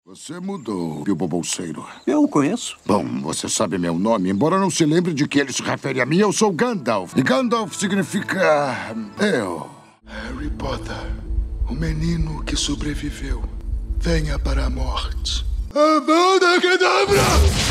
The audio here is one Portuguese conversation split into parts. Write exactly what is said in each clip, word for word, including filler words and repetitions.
Você mudou, Bilbo Bolseiro. Eu o conheço. Bom, você sabe meu nome. Embora não se lembre de que ele se refere a mim, eu sou Gandalf. E Gandalf significa... eu. Harry Potter, o menino que sobreviveu. Venha para a morte. Avada Kedavra!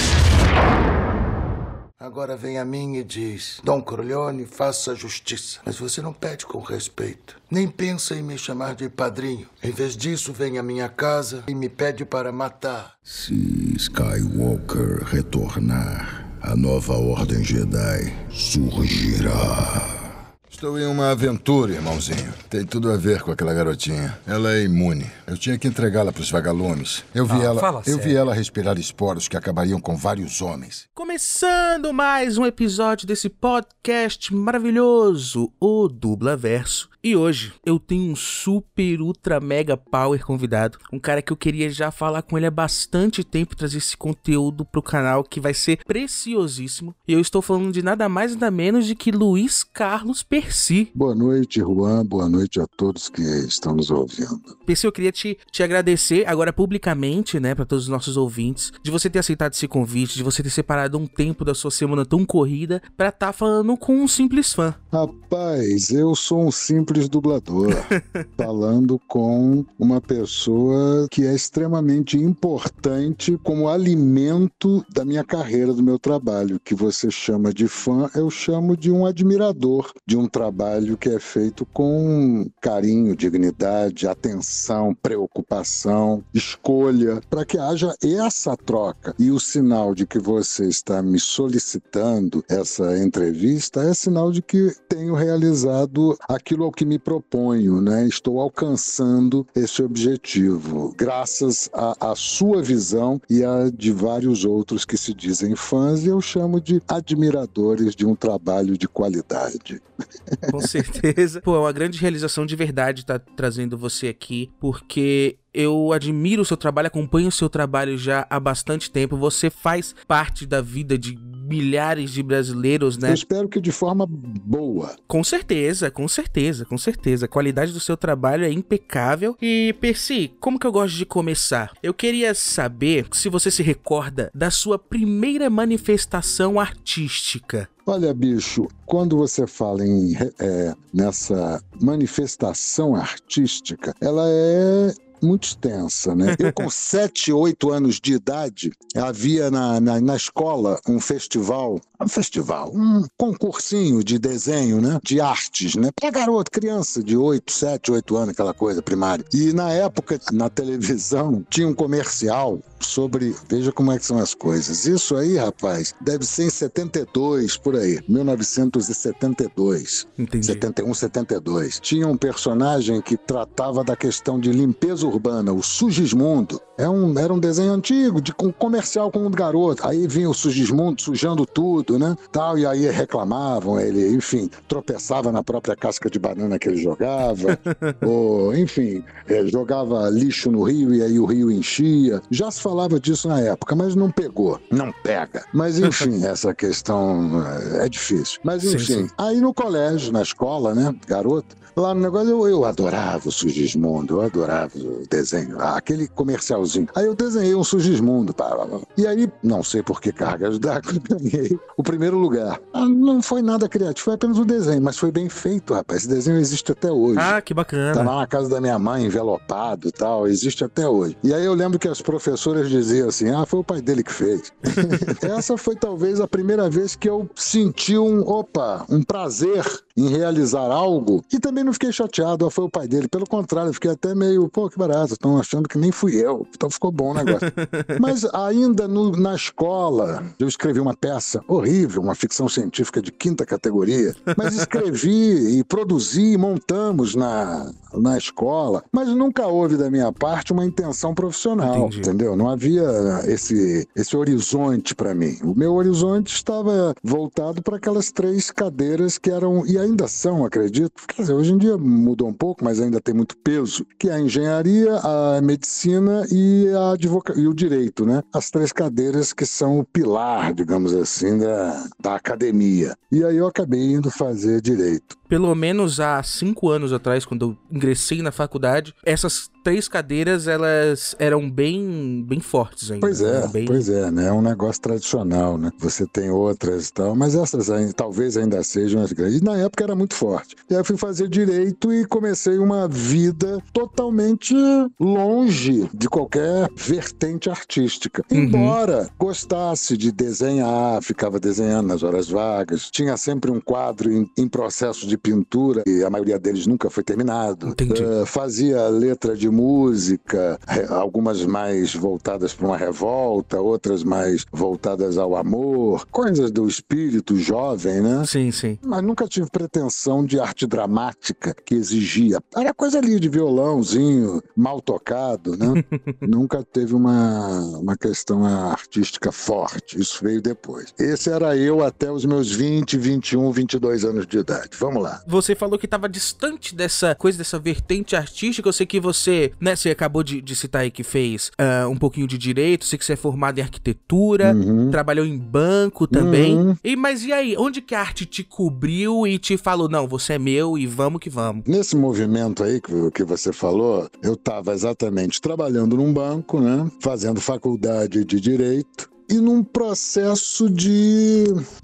Agora vem a mim e diz: Dom Corleone, faça justiça. Mas você não pede com respeito. Nem pensa em me chamar de padrinho. Em vez disso, vem à minha casa e me pede para matar. Se Skywalker retornar, a nova Ordem Jedi surgirá. Estou em uma aventura, irmãozinho. Tem tudo a ver com aquela garotinha. Ela é imune. Eu tinha que entregá-la para os vagalumes. Eu vi ah, ela, fala eu sério. vi ela respirar esporos que acabariam com vários homens. Começando mais um episódio desse podcast maravilhoso, o Dublaverso. E hoje eu tenho um super, ultra, mega power convidado. Um cara que eu queria já falar com ele há bastante tempo, trazer esse conteúdo pro canal que vai ser preciosíssimo. E eu estou falando de nada mais nada menos de que Luiz Carlos Percy. Boa noite, Juan. Boa noite a todos que estão nos ouvindo. Percy, eu queria te, te agradecer agora publicamente, né, para todos os nossos ouvintes, de você ter aceitado esse convite, de você ter separado um tempo da sua semana tão corrida pra estar tá falando com um simples fã. Rapaz, eu sou um simples dublador, falando com uma pessoa que é extremamente importante como alimento da minha carreira, do meu trabalho. Que você chama de fã, eu chamo de um admirador de um trabalho que é feito com carinho, dignidade, atenção, preocupação, escolha, para que haja essa troca. E o sinal de que você está me solicitando essa entrevista é sinal de que tenho realizado aquilo ao que me proponho, né? Estou alcançando esse objetivo, graças à sua visão e a de vários outros que se dizem fãs, e eu chamo de admiradores de um trabalho de qualidade. Com certeza. Pô, é uma grande realização de verdade estar trazendo você aqui, porque eu admiro o seu trabalho, acompanho o seu trabalho já há bastante tempo. Você faz parte da vida de milhares de brasileiros, né? Eu espero que de forma boa. Com certeza, com certeza, com certeza. A qualidade do seu trabalho é impecável. E, Percy, como que eu gosto de começar? Eu queria saber se você se recorda da sua primeira manifestação artística. Olha, bicho, quando você fala em, é, nessa manifestação artística, ela é muito extensa, né? Eu com sete, oito anos de idade, havia na, na, na escola um festival, um festival, um concursinho de desenho, né? De artes, né? Pra garoto, criança de oito, sete, oito anos, aquela coisa primária. E na época, na televisão, tinha um comercial sobre, veja como é que são as coisas. Isso aí, rapaz, deve ser em setenta e dois, por aí, mil novecentos e setenta e dois. Entendi. setenta e um, setenta e dois. Tinha um personagem que tratava da questão de limpeza urbana, o Sugismundo. É um, era um desenho antigo, de um comercial com um garoto. Aí vinha o Sugismundo sujando tudo, né? Tal, e aí reclamavam, ele, enfim, tropeçava na própria casca de banana que ele jogava, ou, enfim, é, jogava lixo no rio e aí o rio enchia. Já se falava disso na época, mas não pegou, não pega. Mas, enfim, essa questão é difícil. Mas, enfim, sim, sim. Aí no colégio, na escola, né, garoto, lá no negócio, eu, eu adorava o Sugismundo, eu adorava o desenho, aquele comercialzinho. Aí eu desenhei um Sugismundo, pá, pá, pá. E aí, não sei por que cargas d'água, eu ganhei o primeiro lugar. Não foi nada criativo, foi apenas um desenho, mas foi bem feito, rapaz. Esse desenho existe até hoje. Ah, que bacana. Tá lá na casa da minha mãe, envelopado e tal, existe até hoje. E aí eu lembro que as professoras diziam assim, ah, foi o pai dele que fez. Essa foi talvez a primeira vez que eu senti um, opa, um prazer em realizar algo, e também não fiquei chateado, ah, foi o pai dele. Pelo contrário, eu fiquei até meio, pô, que barato, estão achando que nem fui eu. Então ficou bom o negócio. Mas ainda no, na escola, eu escrevi uma peça horrível, uma ficção científica de quinta categoria, mas escrevi e produzi, montamos na, na escola, mas nunca houve da minha parte uma intenção profissional. Entendi. Entendeu? Não havia esse, esse horizonte para mim. O meu horizonte estava voltado para aquelas três cadeiras que eram, e ainda são, acredito, quer dizer, hoje em dia mudou um pouco, mas ainda tem muito peso, que é a engenharia, a medicina e, a advoca... e o direito, né? As três cadeiras que são o pilar, digamos assim, da, da academia. E aí eu acabei indo fazer direito. pelo menos há cinco anos atrás, quando eu ingressei na faculdade, essas três cadeiras, elas eram bem, bem fortes ainda. Pois é, bem... pois é, né? É um negócio tradicional, né? Você tem outras e tal, mas essas ainda, talvez ainda sejam as grandes. E na época era muito forte. E aí eu fui fazer direito e comecei uma vida totalmente longe de qualquer vertente artística. Uhum. Embora gostasse de desenhar, ficava desenhando nas horas vagas, tinha sempre um quadro em, em processo de pintura, e a maioria deles nunca foi terminado. Entendi. Uh, fazia letra de música, algumas mais voltadas para uma revolta, outras mais voltadas ao amor, coisas do espírito jovem, né? Sim, sim. Mas nunca tive pretensão de arte dramática que exigia. Era coisa ali de violãozinho, mal tocado, né? Nunca teve uma, uma questão artística forte. Isso veio depois. Esse era eu até os meus vinte, vinte e um, vinte e dois anos de idade. Vamos lá. Você falou que estava distante dessa coisa, dessa vertente artística. Eu sei que você, né, você acabou de, de citar aí que fez uh, um pouquinho de direito, sei que você é formado em arquitetura, Uhum. trabalhou em banco também. Uhum. E, mas e aí, onde que a arte te cobriu e te falou, não, você é meu e vamos que vamos? Nesse movimento aí que, que você falou, eu estava exatamente trabalhando num banco, né? Fazendo faculdade de direito. E num processo de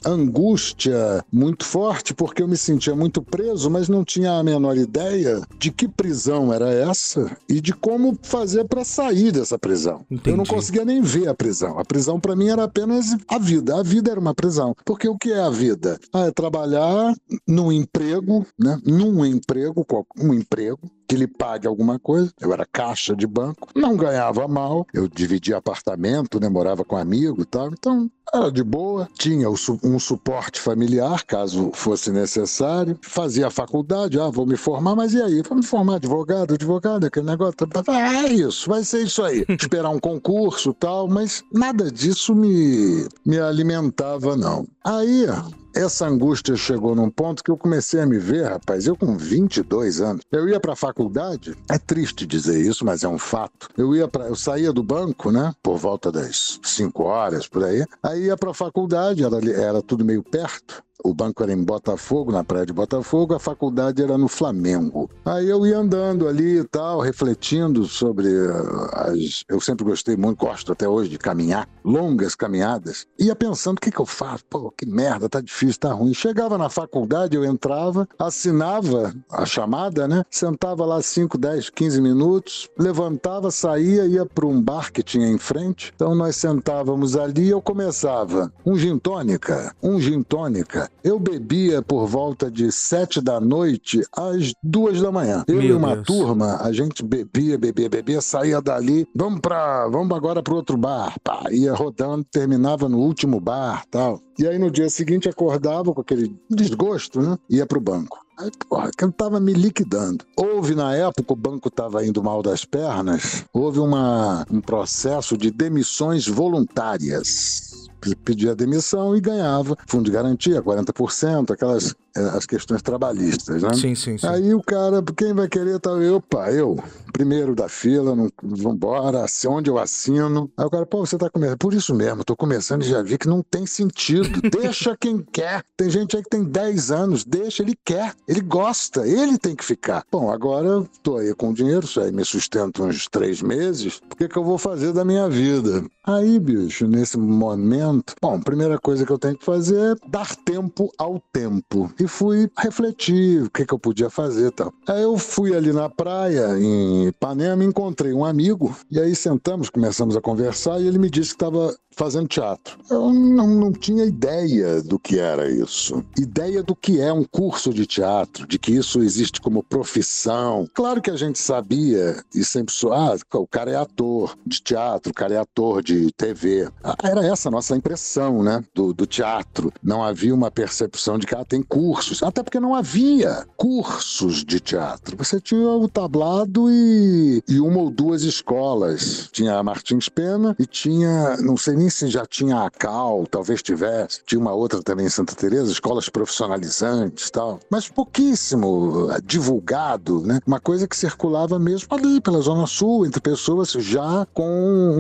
angústia muito forte, porque eu me sentia muito preso, mas não tinha a menor ideia de que prisão era essa e de como fazer para sair dessa prisão. Entendi. Eu não conseguia nem ver a prisão. A prisão para mim era apenas a vida. A vida era uma prisão. Porque o que é a vida? Ah, é trabalhar num emprego, né? Num emprego, um emprego, que lhe pague alguma coisa. Eu era caixa de banco, não ganhava mal, eu dividia apartamento, né, morava com amigo e tal, então era de boa, tinha um suporte familiar, caso fosse necessário, fazia a faculdade, ah, vou me formar, mas e aí? Vou me formar advogado, advogado, aquele negócio, ah, é isso, vai ser isso aí, esperar um concurso e tal, mas nada disso me, me alimentava, não. Aí, essa angústia chegou num ponto que eu comecei a me ver, rapaz, eu com vinte e dois anos, eu ia pra faculdade, é triste dizer isso, mas é um fato, eu ia para, eu saía do banco, né, por volta das cinco horas, por aí, aí ia pra faculdade, era, era tudo meio perto, o banco era em Botafogo, na praia de Botafogo, a faculdade era no Flamengo. Aí eu ia andando ali e tal, refletindo sobre as... Eu sempre gostei muito, gosto até hoje de caminhar, longas caminhadas. Ia pensando, o que que eu faço? Pô, que merda, tá difícil, tá ruim. Chegava na faculdade, eu entrava, assinava a chamada, né? Sentava lá cinco, dez, quinze minutos, levantava, saía, ia para um bar que tinha em frente. Então nós sentávamos ali e eu começava um gin tônica, um gin tônica. Eu bebia por volta de sete da noite às duas da manhã. Eu Meu e uma Deus. turma, a gente bebia, bebia, bebia, saía dali, vamos para, vamos agora para outro bar. Pá, ia rodando, terminava no último bar, tal. E aí no dia seguinte acordava com aquele desgosto, né? Ia pro banco. Aí, porra, que eu tava me liquidando. Houve, na época, o banco tava indo mal das pernas, houve uma, um processo de demissões voluntárias. Pedia demissão e ganhava fundo de garantia, quarenta por cento, aquelas as questões trabalhistas, né? Sim, sim, sim. Aí o cara, quem vai querer, tá, eu, pá, eu, primeiro da fila, não, vambora, onde eu assino. Aí o cara, pô, você tá começando, por isso mesmo, tô começando e já vi que não tem sentido, deixa quem quer. Tem gente aí que tem dez anos, deixa, ele quer, ele gosta, ele tem que ficar. Bom, agora eu tô aí com dinheiro, isso aí me sustenta uns três meses, o que que eu vou fazer da minha vida? Aí, bicho, nesse momento, bom, primeira coisa que eu tenho que fazer é dar tempo ao tempo. E fui refletir o que, que eu podia fazer e tal. Aí eu fui ali na praia, em Ipanema, encontrei um amigo, e aí sentamos, começamos a conversar, e ele me disse que estava fazendo teatro. Eu não, não tinha ideia do que era isso. Ideia do que é um curso de teatro, de que isso existe como profissão. Claro que a gente sabia, e sempre sou, ah, o cara é ator de teatro, o cara é ator de T V. Era essa a nossa impressão, né, do, do teatro. Não havia uma percepção de que ah, tem cursos, até porque não havia cursos de teatro. Você tinha o tablado e, e uma ou duas escolas. Tinha a Martins Pena e tinha, não sei nem se já tinha a Cal, talvez tivesse. Tinha uma outra também em Santa Teresa, escolas profissionalizantes e tal. Mas pouquíssimo divulgado, né? Uma coisa que circulava mesmo ali pela Zona Sul, entre pessoas já com um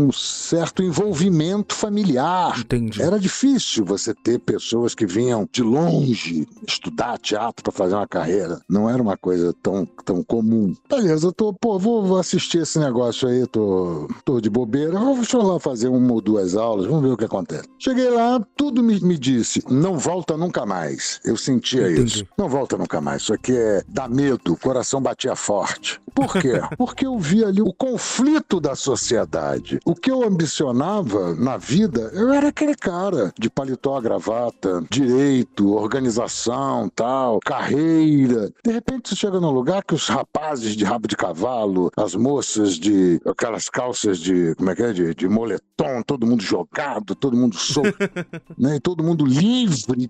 um certo envolvimento familiar. Entendi. Era difícil você ter pessoas que vinham de longe estudar teatro para fazer uma carreira. Não era uma coisa tão, tão comum. Beleza, eu tô, pô, vou, vou assistir esse negócio aí, tô, tô de bobeira, vou, deixa eu lá fazer uma ou duas aulas, vamos ver o que acontece. Cheguei lá, tudo me, me disse, não volta nunca mais. Eu sentia Entendi. isso. Não volta nunca mais. Isso aqui é dá medo, o coração batia forte. Por quê? Porque eu vi ali o conflito da sociedade. O que eu ambicionava na vida, eu era aquele cara de paletó, gravata, direito, organização, tal, carreira. De repente você chega num lugar que os rapazes de rabo de cavalo, as moças de aquelas calças de, como é que é, de, de moletom, todo mundo jogado, todo mundo solto, né? E todo mundo livre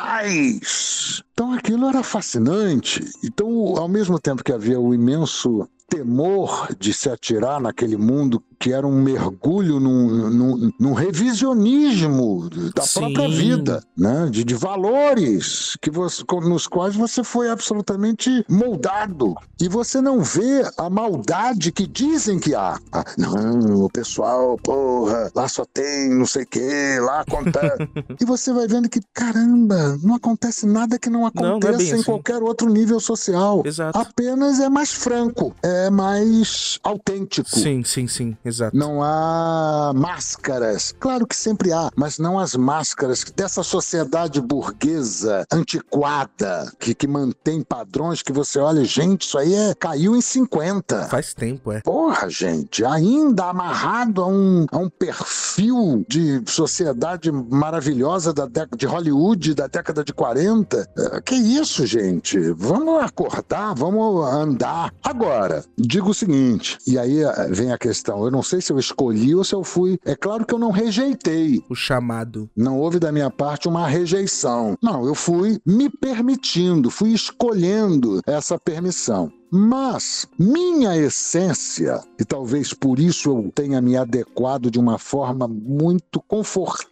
demais. Então aquilo era fascinante. Então, ao mesmo tempo que havia o imenso temor de se atirar naquele mundo que era um mergulho num, num, num revisionismo da Sim. própria vida, né? de, de valores que você, nos quais você foi absolutamente moldado. E você não vê a maldade que dizem que há. Ah, não, o pessoal, porra, lá só tem não sei o quê, lá acontece. E você vai vendo que, caramba, não acontece nada que não aconteça Não, não é bem em assim. qualquer outro nível social. Exato. Apenas é mais franco, é mais autêntico. Sim, sim, sim, exato. Não há máscaras. Claro que sempre há, mas não as máscaras dessa sociedade burguesa, antiquada, que, que mantém padrões que você olha, gente, isso aí é, caiu em cinquenta. Faz tempo, é. Porra, gente, ainda amarrado a um, a um perfil de sociedade maravilhosa da década de Hollywood da década de quarenta. É, que isso, gente? Vamos acordar, vamos andar. Agora, digo o seguinte, e aí vem a questão, eu não sei se eu escolhi ou se eu fui... É claro que eu não rejeitei. O chamado. Não houve da minha parte uma rejeição. Não, eu fui me permitindo, fui escolhendo essa permissão. Mas minha essência, e talvez por isso eu tenha me adequado de uma forma muito confortável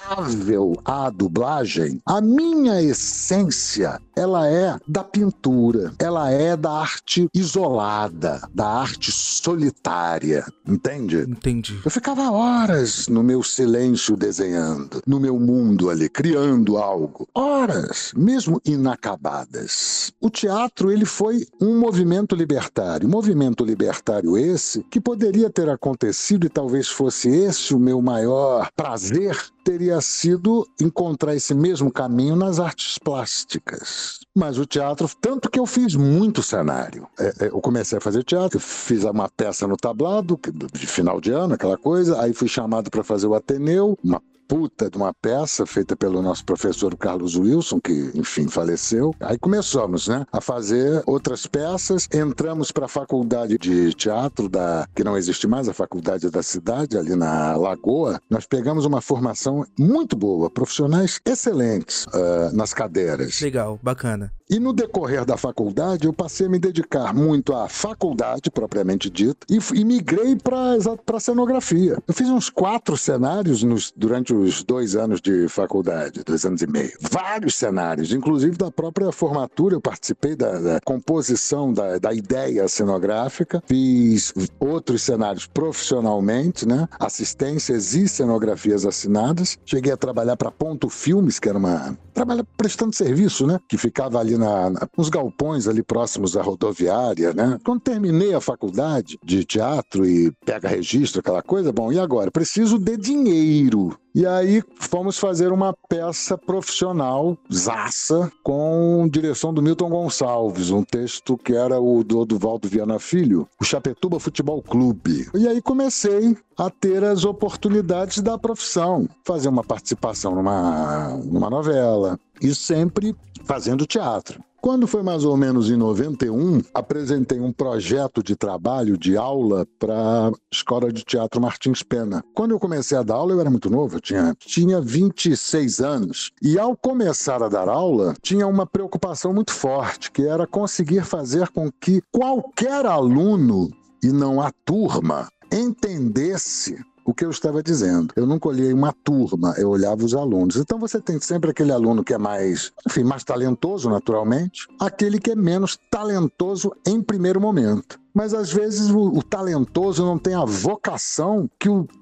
à dublagem, a minha essência, ela é da pintura, ela é da arte isolada, da arte solitária, entende? Entendi. Eu ficava horas no meu silêncio desenhando, no meu mundo ali, criando algo. Horas, mesmo inacabadas. O teatro, ele foi um movimento libertário. Movimento libertário esse que poderia ter acontecido, e talvez fosse esse o meu maior prazer, teria sido encontrar esse mesmo caminho nas artes plásticas. Mas o teatro, tanto que eu fiz muito cenário. É, eu comecei a fazer teatro, fiz uma peça no tablado, de final de ano, aquela coisa, aí fui chamado para fazer o Ateneu, uma puta de uma peça feita pelo nosso professor Carlos Wilson, que, enfim, faleceu. Aí começamos, né, a fazer outras peças, entramos para a faculdade de teatro, da, que não existe mais, a faculdade da cidade, ali na Lagoa. Nós pegamos uma formação muito boa, profissionais excelentes uh, nas cadeiras. Legal, bacana. E no decorrer da faculdade, eu passei a me dedicar muito à faculdade, propriamente dita, e, e migrei para a cenografia. Eu fiz uns quatro cenários nos, durante os dois anos de faculdade, dois anos e meio. Vários cenários, inclusive da própria formatura, eu participei da, da composição da, da ideia cenográfica, fiz outros cenários profissionalmente, né? Assistências e cenografias assinadas. Cheguei a trabalhar para Ponto Filmes, que era uma... Trabalha prestando serviço, né? Que ficava ali na, na, nos galpões ali próximos à rodoviária, né? Quando terminei a faculdade de teatro e pega registro, aquela coisa, bom, e agora? Preciso de dinheiro. E aí fomos fazer uma peça profissional, zaça, com direção do Milton Gonçalves, um texto que era o do Oduvaldo Viana Filho, o Chapetuba Futebol Clube. E aí comecei a ter as oportunidades da profissão, fazer uma participação numa, numa novela e sempre fazendo teatro. Quando foi mais ou menos em noventa e um, apresentei um projeto de trabalho, de aula, para a Escola de Teatro Martins Pena. Quando eu comecei a dar aula, eu era muito novo, eu tinha, tinha vinte e seis anos. E ao começar a dar aula, tinha uma preocupação muito forte, que era conseguir fazer com que qualquer aluno, e não a turma, entendesse o que eu estava dizendo. Eu nunca olhei uma turma, eu olhava os alunos. Então você tem sempre aquele aluno que é mais, enfim, mais talentoso, naturalmente, aquele que é menos talentoso em primeiro momento. Mas às vezes o, o talentoso não tem a vocação que o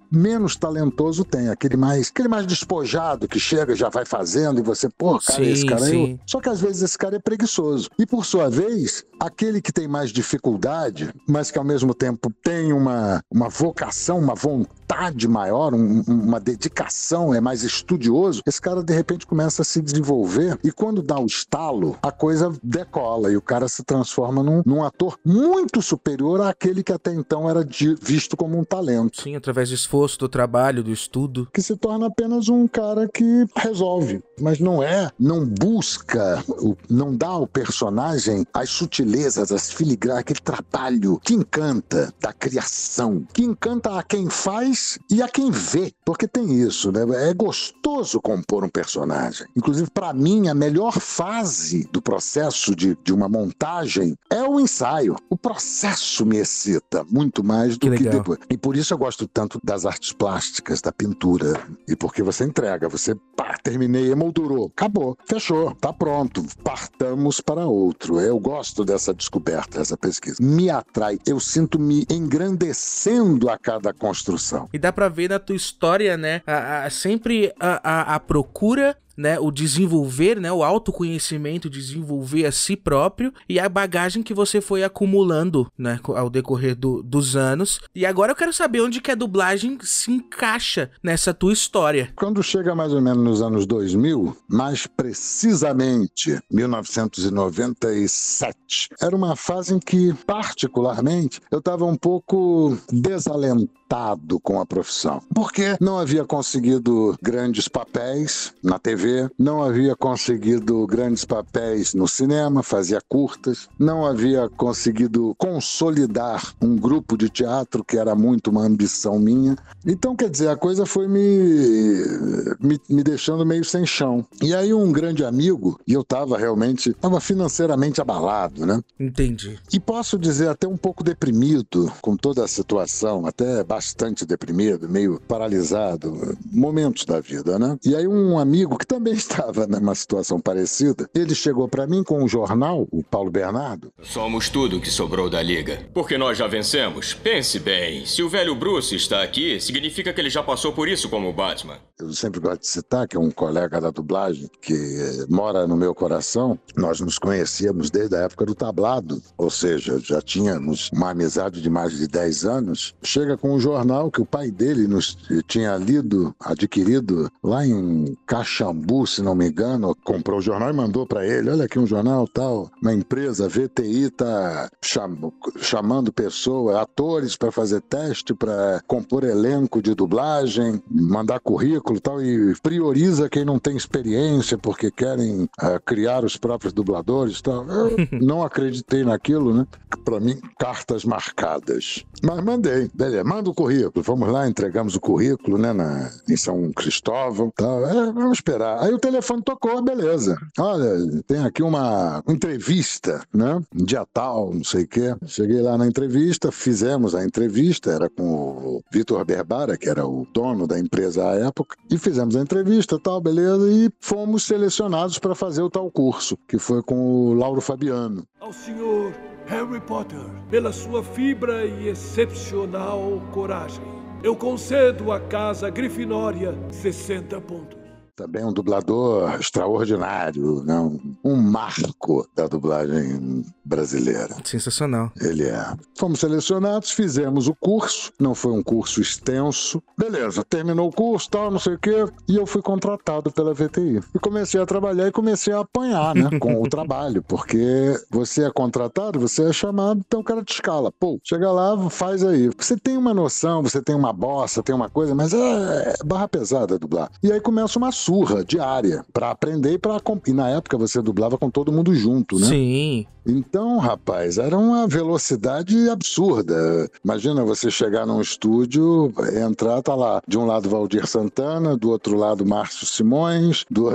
menos talentoso tem, aquele mais, aquele mais despojado que chega, já vai fazendo e você, pô, cara, Sim, esse cara sim. aí. Só que às vezes esse cara é preguiçoso. E por sua vez, aquele que tem mais dificuldade, mas que ao mesmo tempo tem uma, uma vocação, uma vontade maior, um, uma dedicação, é mais estudioso, esse cara de repente começa a se desenvolver e quando dá o estalo, a coisa decola e o cara se transforma num, num ator muito superior àquele que até então era de, visto como um talento. Sim, através do esforço, do trabalho, do estudo. Que se torna apenas um cara que resolve, mas não é, não busca, não dá ao personagem as sutilezas, as filigranas, aquele trabalho que encanta da criação, que encanta a quem faz e a quem vê, porque tem isso, né? É gostoso compor um personagem. Inclusive, para mim, a melhor fase do processo de, de uma montagem é o ensaio. O processo me excita muito mais do Que que, legal. depois. E por isso eu gosto tanto das artes plásticas, da pintura. E porque você entrega, você, pá, terminei, emoldurou, acabou, fechou, tá pronto, partamos para outro. Eu gosto dessa descoberta, dessa pesquisa. Me atrai, eu sinto me engrandecendo a cada construção. E dá pra ver na tua história, né, a, a- sempre a, a, a procura, né, o desenvolver, né, o autoconhecimento, desenvolver a si próprio e a bagagem que você foi acumulando, né, ao decorrer do- dos anos. E agora eu quero saber onde que a dublagem se encaixa nessa tua história. Quando chega mais ou menos nos anos dois mil, mais precisamente mil novecentos e noventa e sete, era uma fase em que, particularmente, eu estava um pouco desalentado com a profissão. Porque não havia conseguido grandes papéis na T V, não havia conseguido grandes papéis no cinema, fazia curtas, não havia conseguido consolidar um grupo de teatro, que era muito uma ambição minha. Então, quer dizer, a coisa foi me, me, me deixando meio sem chão. E aí um grande amigo, e eu estava realmente, estava financeiramente abalado, né? Entendi. E posso dizer até um pouco deprimido com toda a situação, até bastante deprimido, meio paralisado, momentos da vida, né? E aí um amigo que também estava numa situação parecida, ele chegou para mim com um jornal, o Paulo Bernardo. Somos tudo que sobrou da Liga. Porque nós já vencemos. Pense bem, se o velho Bruce está aqui, significa que ele já passou por isso como Batman. Eu sempre gosto de citar, que é um colega da dublagem, que eh, mora no meu coração. Nós nos conhecíamos desde a época do tablado, ou seja, já tínhamos uma amizade de mais de dez anos. Chega com um jornal que o pai dele nos tinha lido, adquirido lá em Caxambu, se não me engano, comprou o jornal e mandou para ele, olha aqui um jornal tal, uma empresa, a V T I está cham- chamando pessoas, atores para fazer teste, para compor elenco de dublagem, mandar currículo e tal, e prioriza quem não tem experiência porque querem uh, criar os próprios dubladores e tal. Eu não acreditei naquilo, né? Para mim, cartas marcadas. Mas mandei, beleza, manda o currículo, vamos lá, entregamos o currículo, né, na, em São Cristóvão, tal. É, vamos esperar. Aí o telefone tocou, beleza. Olha, tem aqui uma entrevista, né, dia tal, não sei o quê. Cheguei lá na entrevista, fizemos a entrevista, era com o Vitor Berbara, que era o dono da empresa à época, e fizemos a entrevista, tal, beleza, e fomos selecionados para fazer o tal curso, que foi com o Lauro Fabiano. Ao senhor Harry Potter, pela sua fibra e excepcional coragem, eu concedo à Casa Grifinória sessenta pontos. Também um dublador extraordinário, né? um, um marco da dublagem brasileira. Sensacional. Ele é. Fomos selecionados, fizemos o curso, não foi um curso extenso. Beleza, terminou o curso, tal, não sei o quê, e eu fui contratado pela V T I. E comecei a trabalhar e comecei a apanhar, né, com o trabalho, porque você é contratado, você é chamado, então o cara te escala. Pô, chega lá, faz aí. Você tem uma noção, você tem uma bossa, tem uma coisa, mas é barra pesada dublar. E aí começa uma surra diária pra aprender e pra... E na época você dublava com todo mundo junto, né? Sim. Então, rapaz, era uma velocidade absurda. Imagina você chegar num estúdio, entrar, tá lá, de um lado Valdir Santana, do outro lado Márcio Simões, do...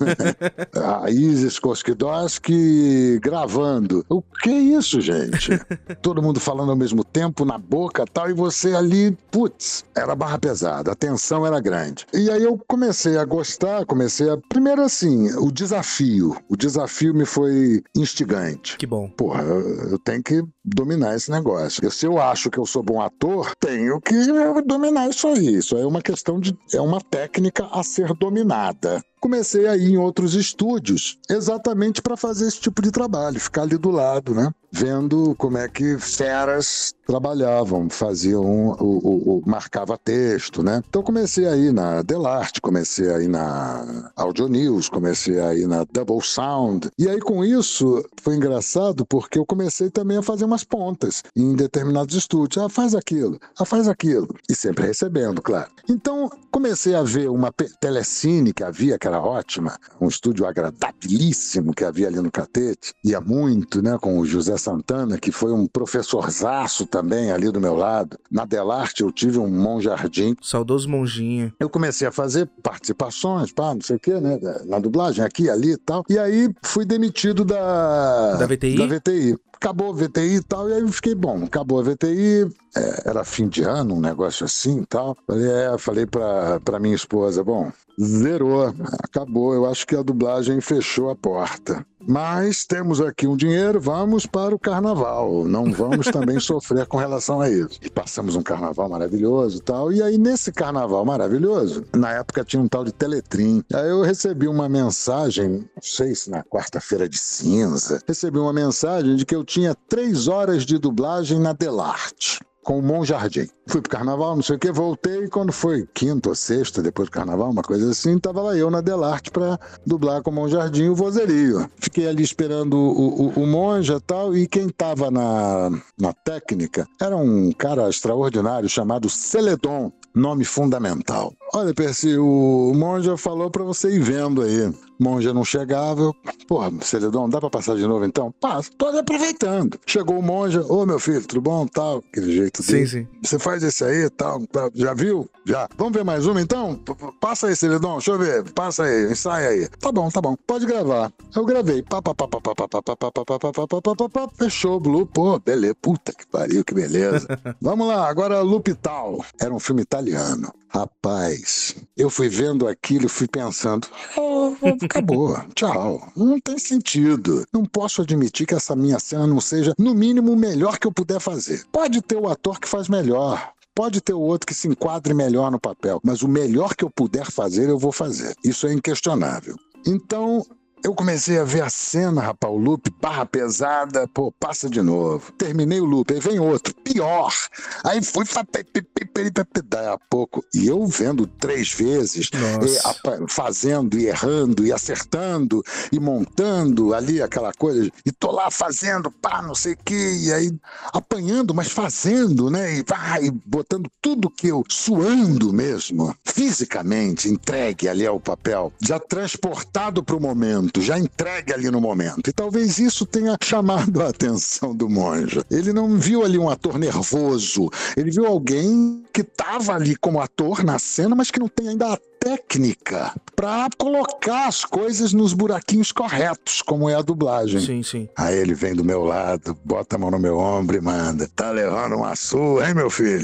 a Isis Koskidowski gravando. O que é isso, gente? Todo mundo falando ao mesmo tempo, na boca tal, e você ali, putz, era barra pesada, a tensão era grande. E aí eu comecei a gostar gostar, comecei a... Primeiro assim, o desafio. O desafio me foi instigante. Que bom. Porra, eu, eu tenho que dominar esse negócio. Eu, se eu acho que eu sou bom ator, tenho que dominar isso aí. Isso aí é uma questão de... É uma técnica a ser dominada. Comecei a ir em outros estúdios exatamente para fazer esse tipo de trabalho, ficar ali do lado, né? Vendo como é que feras trabalhavam, faziam, o, o, o, marcava texto, né? Então comecei a ir na Delarte, comecei a ir na Audio News, comecei a ir na Double Sound. E aí com isso foi engraçado porque eu comecei também a fazer umas pontas em determinados estúdios. Ah, faz aquilo, ah, faz aquilo. E sempre recebendo, claro. Então comecei a ver uma telecine que havia, que era ótima, um estúdio agradabilíssimo que havia ali no Catete. Ia muito, né, com o José Santana, que foi um professorzaço também ali do meu lado. Na Delarte eu tive um Monjardim. Saudoso Monjinha. Eu comecei a fazer participações, pá, não sei o quê, né, na dublagem, aqui, ali e tal. E aí fui demitido da... Da V T I? Da V T I. Acabou a V T I e tal, e aí eu fiquei, bom, acabou a V T I, é, era fim de ano, um negócio assim e tal. Falei, é, falei pra, pra minha esposa, bom, zerou, acabou, eu acho que a dublagem fechou a porta. Mas temos aqui um dinheiro, vamos para o carnaval, não vamos também sofrer com relação a isso. E passamos um carnaval maravilhoso e tal, e aí nesse carnaval maravilhoso, na época tinha um tal de Teletrim, aí eu recebi uma mensagem, não sei se na quarta-feira de cinza, recebi uma mensagem de que eu tinha três horas de dublagem na Delarte, com o Monjardim. Fui pro carnaval, não sei o que, voltei, quando foi quinta ou sexta, depois do carnaval, uma coisa assim, tava lá eu na Delarte pra dublar com o Monjardim o vozerio. Fiquei ali esperando o, o, o Monja e tal, e quem tava na, na técnica era um cara extraordinário chamado Celedon, nome fundamental. Olha, Percy, o Monja falou pra você ir vendo aí. Monja não chegava, eu, porra, Celedon, dá pra passar de novo então? Passa, tô aproveitando. Chegou o Monja, ô meu filho, tudo bom, tal, aquele jeito dele. Sim, sim. Você faz esse aí, tal, já viu? Já. Vamos ver mais uma então? Passa aí, Celedon, deixa eu ver, passa aí, ensaia aí. Tá bom, tá bom, pode gravar. Eu gravei, pá, pá, pá, pá, pá, pá, pá, pá, pá, pá, pá, pá, pá, pá, pá, pá, fechou, Blue, pô, beleza, puta que pariu, que beleza. Vamos lá, agora Lupital. Era um filme italiano. Rapaz, eu fui vendo aquilo e fui pensando, oh, acabou, tchau, não tem sentido. Não posso admitir que essa minha cena não seja, no mínimo, o melhor que eu puder fazer. Pode ter o ator que faz melhor, pode ter o outro que se enquadre melhor no papel, mas o melhor que eu puder fazer, eu vou fazer. Isso é inquestionável. Então... eu comecei a ver a cena, rapaz, o loop, barra pesada, pô, passa de novo. Terminei o loop, aí vem outro, pior. Aí fui daí a pouco, e eu vendo três vezes, e, fazendo e errando, e acertando, e montando ali aquela coisa, e tô lá fazendo, pá, não sei o que, e aí apanhando, mas fazendo, né, e vai, botando tudo que eu, suando mesmo, fisicamente, entregue ali ao papel, já transportado pro momento, já entregue ali no momento. E talvez isso tenha chamado a atenção do Monja. Ele não viu ali um ator nervoso, ele viu alguém que estava ali como ator na cena, mas que não tem ainda a técnica para colocar as coisas nos buraquinhos corretos, como é a dublagem. Sim, sim. Aí ele vem do meu lado, bota a mão no meu ombro e manda, tá levando uma sua, hein, meu filho?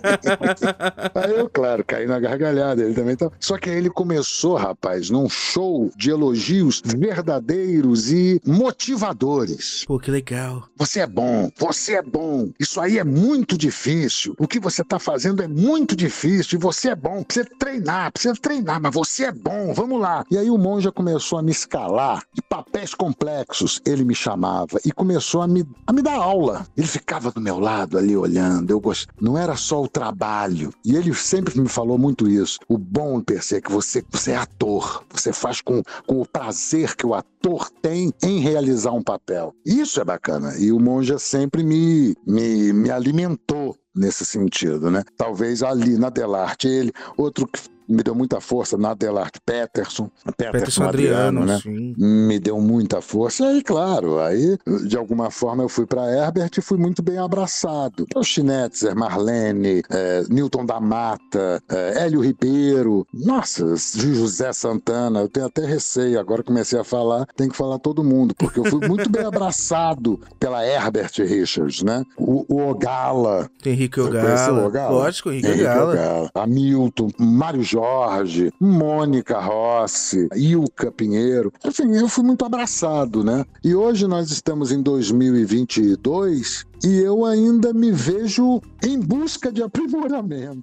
Aí eu, claro, caí na gargalhada, ele também tá... Só que aí ele começou, rapaz, num show de elogios verdadeiros e motivadores. Pô, que legal. Você é bom, você é bom, isso aí é muito difícil, o que você tá fazendo é muito difícil, e você é bom, precisa treinar, precisa treinar, mas você é bom, vamos lá. E aí o Monja começou a me escalar de papéis complexos, ele me chamava e começou a me, a me dar aula. Ele ficava do meu lado ali olhando, eu gost... não era só o trabalho, e ele sempre me falou muito isso, o bom, Percy, é que você, você é ator, você faz com, com o prazer que o ator tem em realizar um papel. Isso é bacana, e o Monja sempre me, me, me alimentou nesse sentido, né? Talvez ali na Delarte, ele, outro que me deu muita força na Delarte, Peterson, Peterson, Peterson Adriano, Adriano, né? Sim. Me deu muita força. E aí, claro, aí, de alguma forma, eu fui para Herbert e fui muito bem abraçado. O Schnetzer, Marlene, é, Newton da Mata, é, Hélio Ribeiro, nossa, José Santana, eu tenho até receio, agora comecei a falar, tem que falar todo mundo, porque eu fui muito bem abraçado pela Herbert Richards, né? O, o Ogala. Tem Henrique Ogala. Ogala. Lógico, Henrique, Henrique Ogala. Ogala. Hamilton, Mário Jorge, Jorge, Mônica Rossi, Ilka Pinheiro. Enfim, eu fui muito abraçado, né? E hoje nós estamos em dois mil e vinte e dois e eu ainda me vejo em busca de aprimoramento.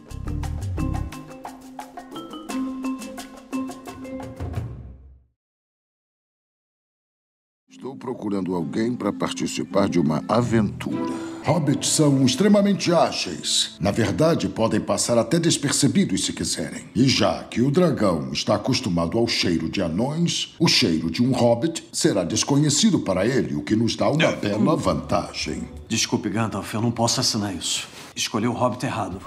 Estou procurando alguém para participar de uma aventura. Hobbits são extremamente ágeis. Na verdade, podem passar até despercebidos se quiserem. E já que o dragão está acostumado ao cheiro de anões, o cheiro de um hobbit será desconhecido para ele, o que nos dá uma bela vantagem. Desculpe, Gandalf, eu não posso assinar isso. Escolheu o hobbit errado.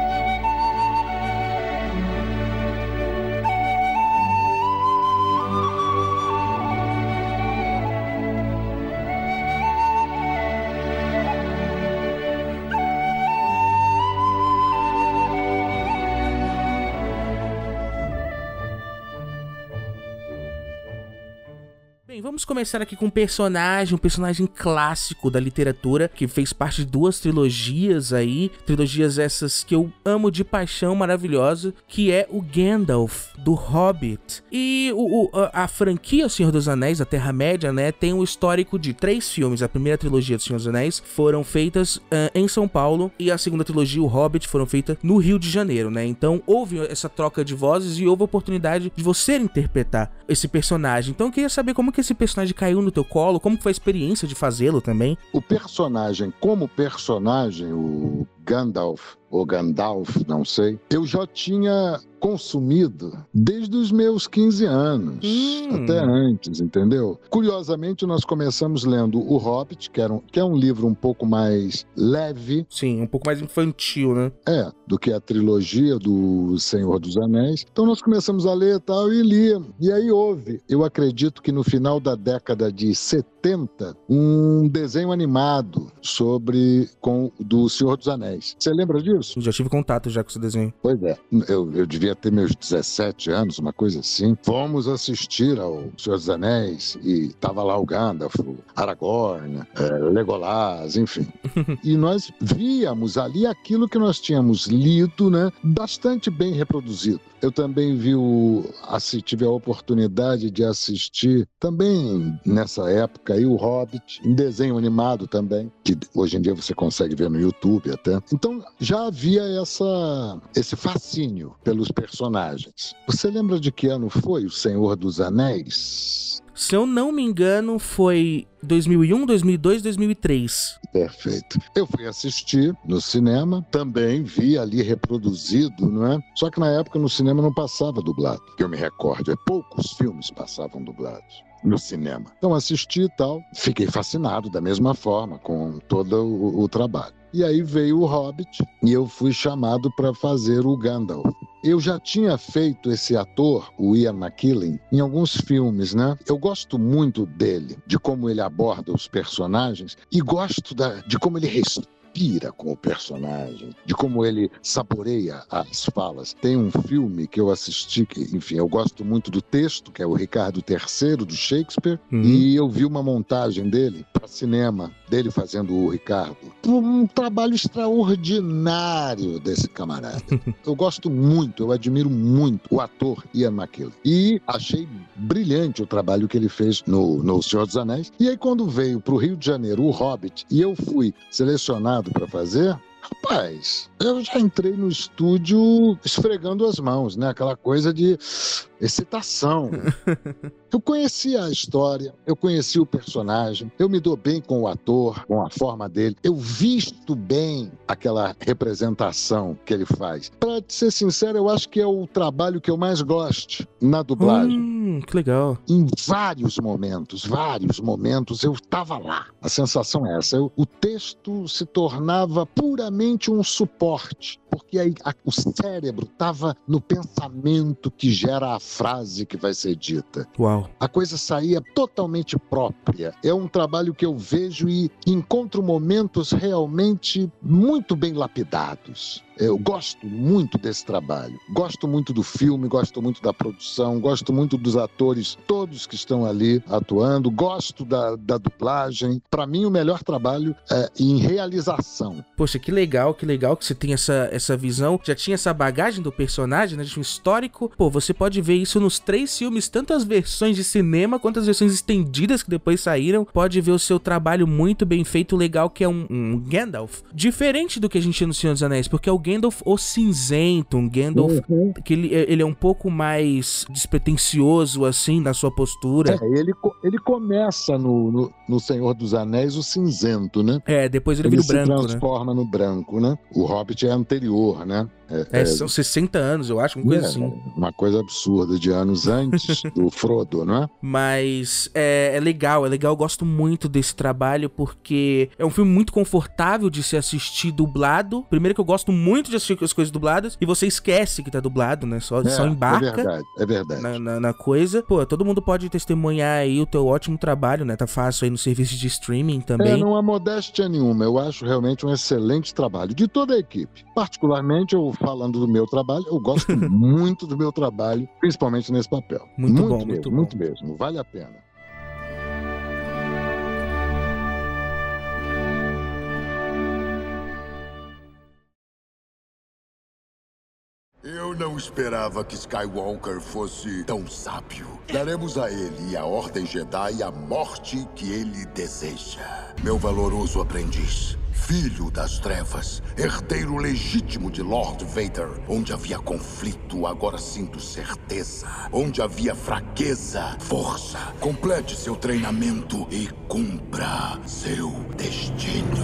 Bem, vamos começar aqui com um personagem, um personagem clássico da literatura, que fez parte de duas trilogias aí, trilogias essas que eu amo de paixão, maravilhosa, que é o Gandalf, do Hobbit. E o, o, a, a franquia O Senhor dos Anéis, a Terra-média, né, tem um histórico de três filmes. A primeira trilogia do Senhor dos Anéis foram feitas uh, em São Paulo, e a segunda trilogia, o Hobbit, foram feitas no Rio de Janeiro, né? Então houve essa troca de vozes e houve a oportunidade de você interpretar esse personagem. Então eu queria saber como que esse personagem caiu no teu colo, como que foi a experiência de fazê-lo também? O personagem, como personagem, o Gandalf, ou Gandalf, não sei, eu já tinha consumido desde os meus quinze anos, hum. até antes, entendeu? Curiosamente, nós começamos lendo O Hobbit, que, era um, que é um livro um pouco mais leve. Sim, um pouco mais infantil, né? É, do que a trilogia do Senhor dos Anéis. Então nós começamos a ler e tal, e lia. E aí houve, eu acredito que no final da década de setenta, um desenho animado sobre, com, do Senhor dos Anéis. Você lembra disso? Já tive contato já com esse desenho. Pois é, eu, eu devia ter meus dezessete anos, uma coisa assim. Fomos assistir ao Senhor dos Anéis e tava lá o Gandalf, o Aragorn, é, Legolas, enfim. E nós víamos ali aquilo que nós tínhamos lido, né, bastante bem reproduzido. Eu também vi o, assim, tive a oportunidade de assistir também nessa época aí o Hobbit, em desenho animado também, que hoje em dia você consegue ver no YouTube até. Então já havia essa, esse fascínio pelos personagens. Você lembra de que ano foi o Senhor dos Anéis? Se eu não me engano, foi dois mil e um, dois mil e dois, dois mil e três. Perfeito. Eu fui assistir no cinema, também vi ali reproduzido, não é? Só que na época no cinema não passava dublado, que eu me recordo, é poucos filmes passavam dublados no cinema. Então assisti e tal, fiquei fascinado da mesma forma com todo o, o trabalho. E aí veio o Hobbit e eu fui chamado para fazer o Gandalf. Eu já tinha feito esse ator, o Ian McKellen, em alguns filmes, né? Eu gosto muito dele, de como ele aborda os personagens e gosto da, de como ele respira com o personagem, de como ele saboreia as falas. Tem um filme que eu assisti, que, enfim, eu gosto muito do texto, que é o Ricardo terceiro, do Shakespeare, uhum. E eu vi uma montagem dele para cinema, dele fazendo o Ricardo. Um trabalho extraordinário desse camarada. Eu gosto muito, eu admiro muito o ator Ian McKellen. E achei brilhante o trabalho que ele fez no, no Senhor dos Anéis. E aí quando veio para o Rio de Janeiro o Hobbit, e eu fui selecionado para fazer, rapaz, eu já entrei no estúdio esfregando as mãos, né? Aquela coisa de excitação. Eu conhecia a história, eu conhecia o personagem, eu me dou bem com o ator, com a forma dele, eu visto bem aquela representação que ele faz. Para ser sincero, eu acho que é o trabalho que eu mais gosto na dublagem. Hum, que legal. Em vários momentos, vários momentos, eu estava lá. A sensação é essa. Eu, o texto se tornava puramente um suporte, porque aí a, o cérebro estava no pensamento que gera a frase que vai ser dita. Uau. A coisa saía totalmente própria. É um trabalho que eu vejo e encontro momentos realmente muito bem lapidados. Eu gosto muito desse trabalho. Gosto muito do filme, gosto muito da produção, gosto muito dos atores, todos que estão ali atuando. Gosto da, da dublagem. Para mim, o melhor trabalho é em realização. Poxa, que legal, que legal que você tem essa, essa visão. Já tinha essa bagagem do personagem, né? De um histórico. Pô, você pode ver isso nos três filmes, tanto as versões de cinema quanto as versões estendidas que depois saíram. Pode ver o seu trabalho muito bem feito, legal, que é um, um Gandalf diferente do que a gente tinha no Senhor dos Anéis, porque é o Gandalf o cinzento, um Gandalf uhum. que ele, ele é um pouco mais despretensioso, assim, na sua postura. É, ele, ele começa no, no, no Senhor dos Anéis o cinzento, né? É, depois ele, ele vira o branco, né? Ele se transforma no branco, né? O Hobbit é anterior, né? É, é, são sessenta anos, eu acho, uma coisa é, assim. Uma coisa absurda, de anos antes do Frodo, não é? Mas é, é legal, é legal, eu gosto muito desse trabalho, porque é um filme muito confortável de se assistir dublado. Primeiro que eu gosto muito de assistir as coisas dubladas, e você esquece que tá dublado, né? Só, é, só embarca. É verdade, é verdade. Na, na, na coisa. Pô, todo mundo pode testemunhar aí o teu ótimo trabalho, né? Tá fácil aí no serviço de streaming também. É, não há modéstia nenhuma, eu acho realmente um excelente trabalho, de toda a equipe. Particularmente, eu falando do meu trabalho, eu gosto muito do meu trabalho, principalmente nesse papel. Muito, muito bom, mesmo, muito muito bom. mesmo, vale a pena. Eu não esperava que Skywalker fosse tão sábio. Daremos a ele e à Ordem Jedi a morte que ele deseja. Meu valoroso aprendiz, filho das trevas, herdeiro legítimo de Lord Vader. Onde havia conflito, agora sinto certeza. Onde havia fraqueza, força. Complete seu treinamento e cumpra seu destino.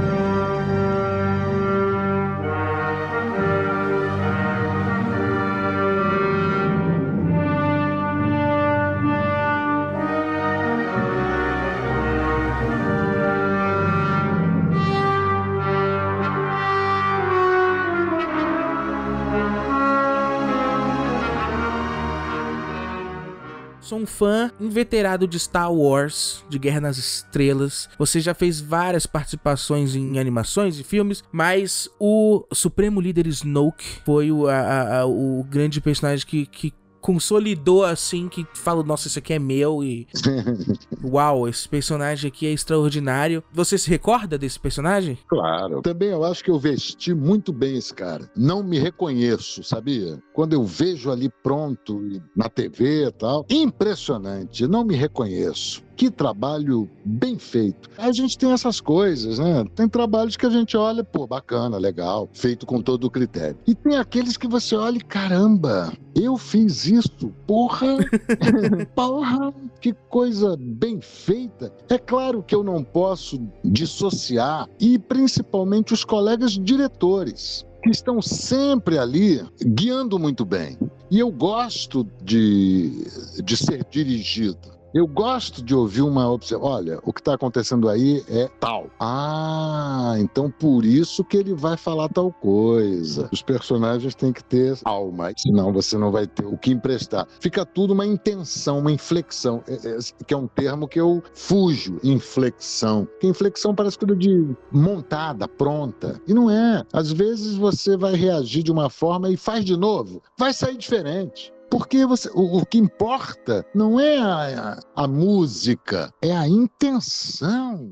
Sou um fã inveterado de Star Wars, de Guerra nas Estrelas. Você já fez várias participações em animações e filmes, mas o Supremo Líder Snoke foi o, a, a, o grande personagem que, que consolidou, assim, que fala, nossa, isso aqui é meu e... Uau, esse personagem aqui é extraordinário. Você se recorda desse personagem? Claro. Também eu acho que eu vesti muito bem esse cara. Não me reconheço, sabia? Quando eu vejo ali pronto, na T V e tal, impressionante, não me reconheço. Que trabalho bem feito. A gente tem essas coisas, né? Tem trabalhos que a gente olha, pô, bacana, legal, feito com todo o critério. E tem aqueles que você olha e, caramba, eu fiz isso, porra, porra, que coisa bem feita. É claro que eu não posso dissociar, e principalmente os colegas diretores, que estão sempre ali guiando muito bem. E eu gosto de, de ser dirigido. Eu gosto de ouvir uma opção. Olha, o que está acontecendo aí é tal. Ah, então por isso que ele vai falar tal coisa. Os personagens têm que ter alma, senão você não vai ter o que emprestar. Fica tudo uma intenção, uma inflexão, que é um termo que eu fujo, inflexão. Porque inflexão parece coisa de montada, pronta. E não é. Às vezes você vai reagir de uma forma e faz de novo. Vai sair diferente. Porque você, o, o que importa não é a, a, a música, é a intenção.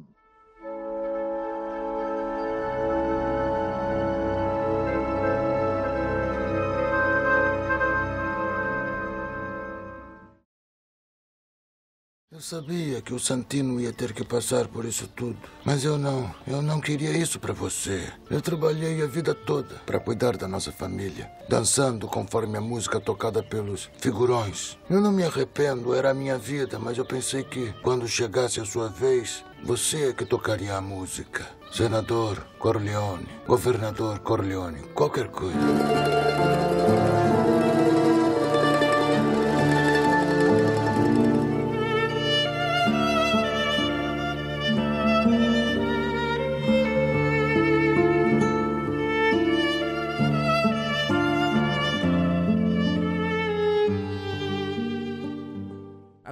Eu sabia que o Santino ia ter que passar por isso tudo. Mas eu não. Eu não queria isso para você. Eu trabalhei a vida toda para cuidar da nossa família, dançando conforme a música tocada pelos figurões. Eu não me arrependo, era a minha vida, mas eu pensei que quando chegasse a sua vez, você é que tocaria a música. Senador Corleone, governador Corleone, qualquer coisa.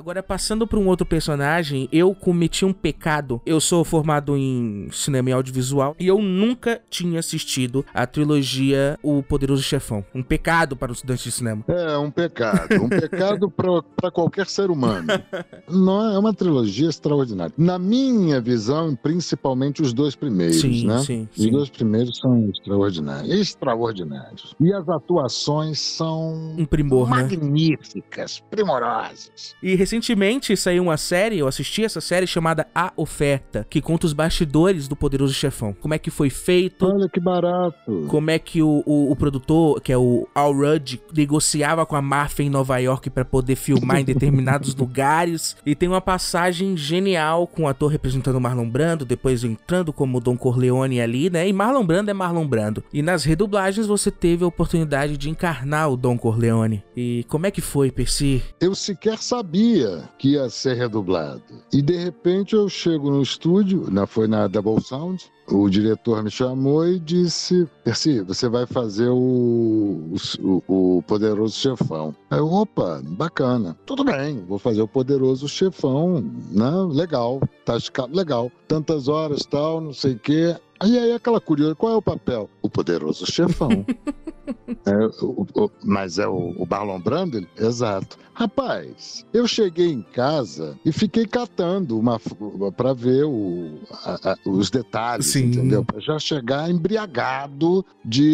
Agora, passando para um outro personagem, eu cometi um pecado. Eu sou formado em cinema e audiovisual e eu nunca tinha assistido a trilogia O Poderoso Chefão. Um pecado para os estudantes de cinema. É, um pecado. Um pecado para qualquer ser humano. Não, é uma trilogia extraordinária. Na minha visão, principalmente os dois primeiros, sim, né? Sim, os sim. dois primeiros são extraordinários. Extraordinários. E as atuações são um primor, magníficas, né? Primorosas. E recentemente saiu uma série, eu assisti essa série chamada A Oferta, que conta os bastidores do Poderoso Chefão. Como é que foi feito. Olha que barato. Como é que o, o, o produtor, que é o Al Rudd, negociava com a máfia em Nova York para poder filmar em determinados lugares. E tem uma passagem genial com o ator representando o Marlon Brando, depois entrando como Don Corleone ali, né? E Marlon Brando é Marlon Brando. E nas redublagens você teve a oportunidade de encarnar o Don Corleone. E como é que foi, Percy? Eu sequer sabia que ia ser redublado. E de repente eu chego no estúdio, na, foi na Double Sound, o diretor me chamou e disse: Percy, você vai fazer o, o, o Poderoso Chefão. Aí eu, opa, bacana. Tudo bem, vou fazer o Poderoso Chefão, né? Legal, tá escado, legal. Tantas horas, tal, não sei o quê. Aí aí aquela curiosidade, qual é o papel? O Poderoso Chefão. É, o, o, mas é o, o Marlon Brando? Ele, exato. Rapaz, eu cheguei em casa e fiquei catando uma para ver o, a, a, os detalhes, Sim. entendeu? Para já chegar embriagado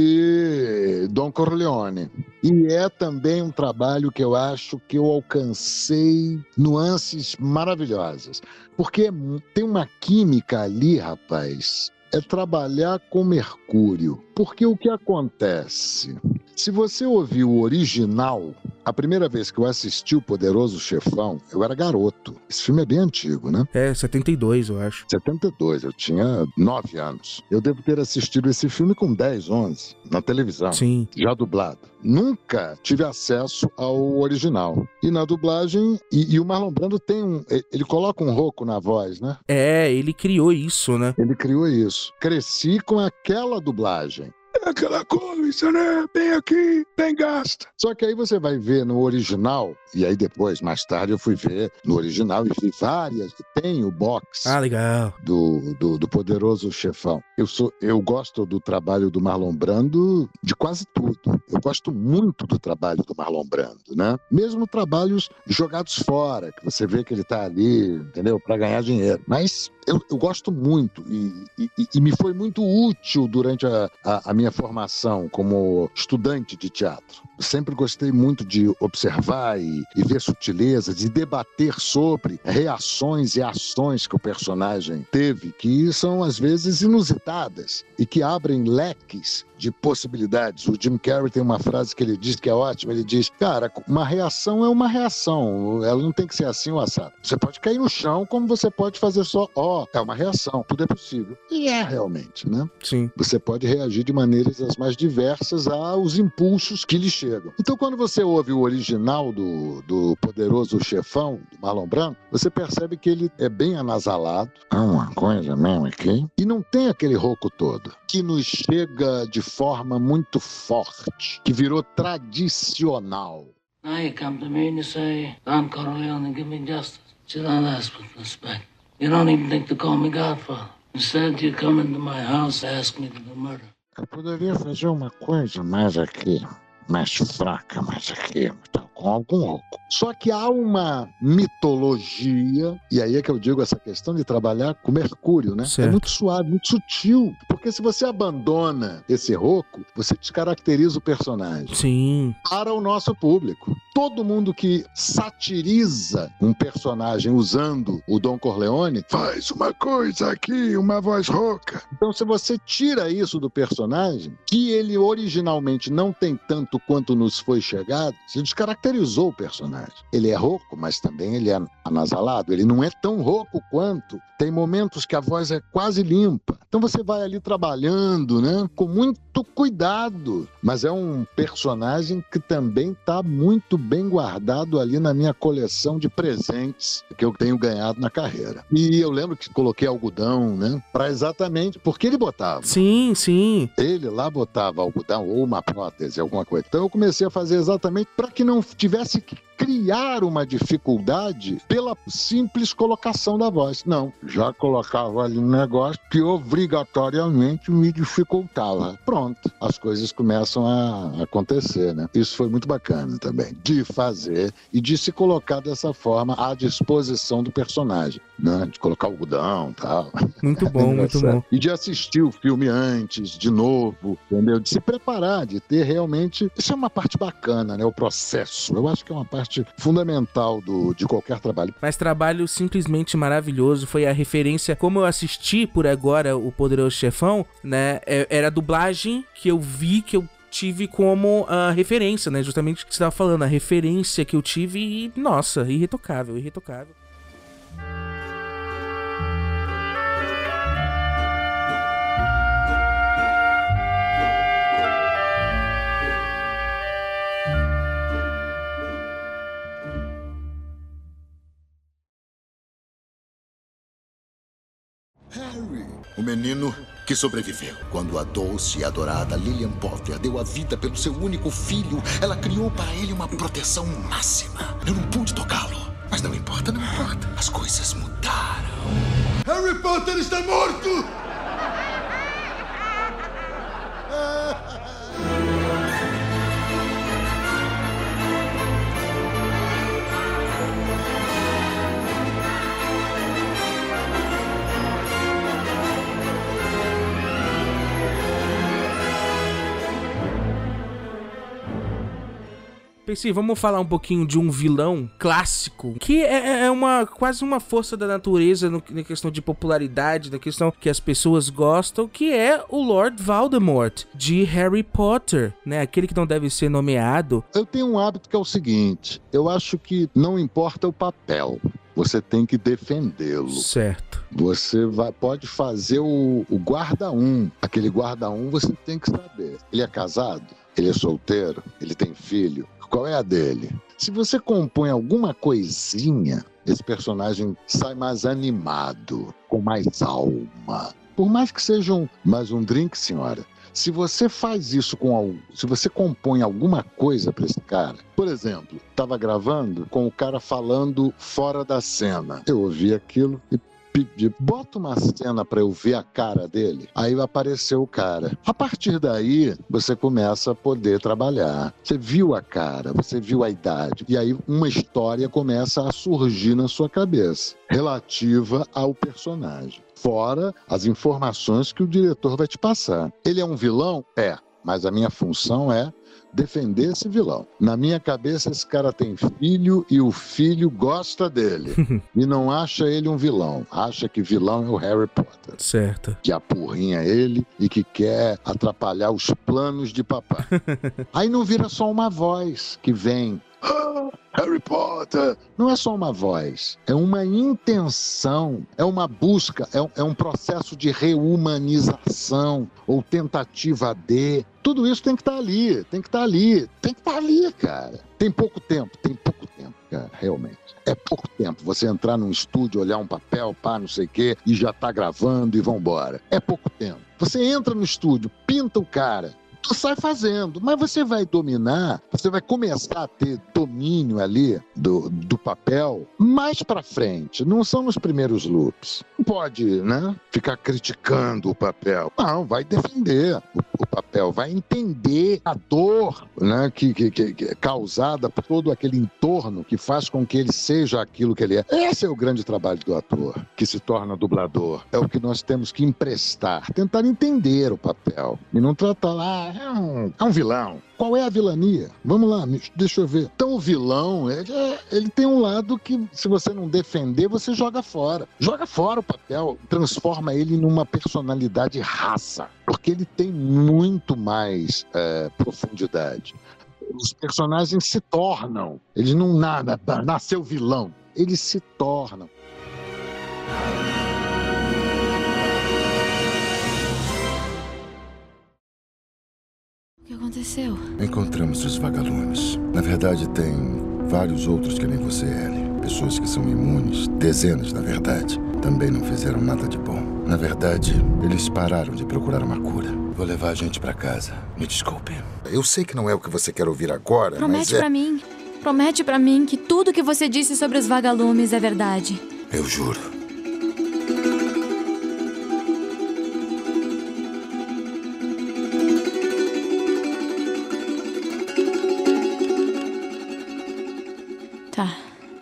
de Don Corleone. E é também um trabalho que eu acho que eu alcancei nuances maravilhosas. Porque tem uma química ali, rapaz. É trabalhar com Mercúrio. Porque o que acontece? Se você ouvir o original, a primeira vez que eu assisti o Poderoso Chefão, eu era garoto. Esse filme é bem antigo, né? É, setenta e dois, eu acho. setenta e dois, eu tinha nove anos. Eu devo ter assistido esse filme com dez, onze, na televisão. Sim. Já dublado. Nunca tive acesso ao original. E na dublagem, e, e o Marlon Brando tem um... Ele coloca um rouco na voz, né? É, ele criou isso, né? Ele criou isso. Cresci com aquela dublagem. É aquela coisa, né? Bem aqui, bem gasta. Só que aí você vai ver no original, e aí depois, mais tarde, eu fui ver no original e vi várias. Tem o box ah, legal. Do, do, do Poderoso Chefão. Eu, sou, eu gosto do trabalho do Marlon Brando de quase tudo. Eu gosto muito do trabalho do Marlon Brando, né? Mesmo trabalhos jogados fora, que você vê que ele tá ali, entendeu? Para ganhar dinheiro. Mas eu, eu gosto muito e, e, e me foi muito útil durante a, a, a minha formação como estudante de teatro. Eu sempre gostei muito de observar e, e ver sutilezas, e debater sobre reações e ações que o personagem teve, que são às vezes inusitadas e que abrem leques de possibilidades. O Jim Carrey tem uma frase que ele diz que é ótima, ele diz, cara, uma reação é uma reação, ela não tem que ser assim ou assado. Você pode cair no chão, como você pode fazer só, ó, oh, é uma reação, tudo é possível. E é realmente, né? Sim. Você pode reagir de maneiras as mais diversas aos impulsos que lhe chegam. Então, quando você ouve o original do, do Poderoso Chefão, do Marlon Brando, você percebe que ele é bem anasalado, é uma coisa mesmo aqui, e não tem aquele rouco todo, que nos chega de forma muito forte, que virou tradicional. Now you come to me and you say, Don Corleone, give me justice. You don't ask with respect. You don't even think to call me Godfather. Instead, you come into my house and ask me to do murder. Eu poderia fazer uma coisa mais aqui, mais fraca, mais aqui, com algum rouco. Só que há uma mitologia, e aí é que eu digo essa questão de trabalhar com Mercúrio, né? Certo. É muito suave, muito sutil. Porque se você abandona esse rouco, você descaracteriza o personagem. Sim. Para o nosso público. Todo mundo que satiriza um personagem usando o Don Corleone faz uma coisa aqui, uma voz rouca. Então, se você tira isso do personagem, que ele originalmente não tem tanto quanto nos foi chegado, você descaracterizou o personagem. Ele é rouco, mas também ele é anasalado. Ele não é tão rouco quanto. Tem momentos que a voz é quase limpa. Então você vai ali trabalhando, né? Com muito cuidado. Mas é um personagem que também está muito bem guardado ali na minha coleção de presentes que eu tenho ganhado na carreira. E eu lembro que coloquei algodão, né? Para exatamente... Porque ele botava. Sim, sim. Ele lá botava algodão ou uma prótese, alguma coisa. Então eu comecei a fazer exatamente para que não tivesse que criar uma dificuldade pela simples colocação da voz. Não, já colocava ali um negócio que obrigatoriamente me dificultava. Pronto, as coisas começam a acontecer, né? Isso foi muito bacana também, de fazer e de se colocar dessa forma à disposição do personagem, né? De colocar o algodão e tal. Muito bom, muito bom. E de assistir o filme antes, de novo, entendeu? De se preparar, de ter realmente... Isso é uma parte bacana, né? O processo. Eu acho que é uma parte fundamental do, de qualquer trabalho. Mas trabalho simplesmente maravilhoso. Foi a referência, como eu assisti por agora o Poderoso Chefão, né? Era a dublagem que eu vi, que eu tive como uh, referência, né? Justamente o que você estava falando, a referência que eu tive e, nossa, irretocável, irretocável. Harry, o menino que sobreviveu. Quando a doce e adorada Lillian Potter deu a vida pelo seu único filho, ela criou para ele uma proteção máxima. Eu não pude tocá-lo, mas não importa, não importa. As coisas mudaram. Harry Potter está morto! Pensei, vamos falar um pouquinho de um vilão clássico, que é, é uma, quase uma força da natureza no, na questão de popularidade, na questão que as pessoas gostam, que é o Lord Voldemort, de Harry Potter, né? Aquele que não deve ser nomeado. Eu tenho um hábito que é o seguinte, eu acho que não importa o papel, você tem que defendê-lo. Certo. Você vai, pode fazer o, o guarda um, aquele guarda um você tem que saber. Ele é casado? Ele é solteiro? Ele tem filho? Qual é a dele? Se você compõe alguma coisinha, esse personagem sai mais animado, com mais alma. Por mais que seja um, mais um drink, senhora. Se você faz isso com algo, se você compõe alguma coisa para esse cara, por exemplo, estava gravando com o cara falando fora da cena. Eu ouvi aquilo e pedi, bota uma cena para eu ver a cara dele. Aí apareceu o cara. A partir daí, você começa a poder trabalhar. Você viu a cara, você viu a idade. E aí uma história começa a surgir na sua cabeça, relativa ao personagem. Fora as informações que o diretor vai te passar. Ele é um vilão? É. Mas a minha função é defender esse vilão. Na minha cabeça, esse cara tem filho e o filho gosta dele. E não acha ele um vilão. Acha que vilão é o Harry Potter. Certo. Que apurrinha ele e que quer atrapalhar os planos de papai. Aí não vira só uma voz que vem... Ah, Harry Potter! Não é só uma voz, é uma intenção, é uma busca, é um, é um processo de reumanização ou tentativa de... Tudo isso tem que estar ali, tem que estar ali, tem que estar ali, cara. Tem pouco tempo, tem pouco tempo, cara, realmente. É pouco tempo você entrar num estúdio, olhar um papel, pá, não sei o quê, e já tá gravando e vambora. É pouco tempo. Você entra no estúdio, pinta o cara, tu sai fazendo, mas você vai dominar, você vai começar a ter domínio ali do, do papel mais pra frente, não são nos primeiros loops. Não pode, né, ficar criticando o papel. Não, vai defender o, o papel, vai entender a dor, né, que, que, que é causada por todo aquele entorno que faz com que ele seja aquilo que ele é. Esse é o grande trabalho do ator, que se torna dublador. É o que nós temos que emprestar, tentar entender o papel e não tratar lá, é um, é um vilão. Qual é a vilania? Vamos lá, deixa eu ver. Então o vilão, ele, é, ele tem um lado que se você não defender, você joga fora. Joga fora o papel, transforma ele numa personalidade raça, porque ele tem muito mais é, profundidade. Os personagens se tornam, eles não nada, nasceu vilão, eles se tornam. O que aconteceu? Encontramos os vagalumes. Na verdade, tem vários outros que nem você, Ellie. Pessoas que são imunes, dezenas, na verdade. Também não fizeram nada de bom. Na verdade, eles pararam de procurar uma cura. Vou levar a gente pra casa. Me desculpe. Eu sei que não é o que você quer ouvir agora, Promete mas é... pra mim. Promete pra mim que tudo que você disse sobre os vagalumes é verdade. Eu juro. Tá.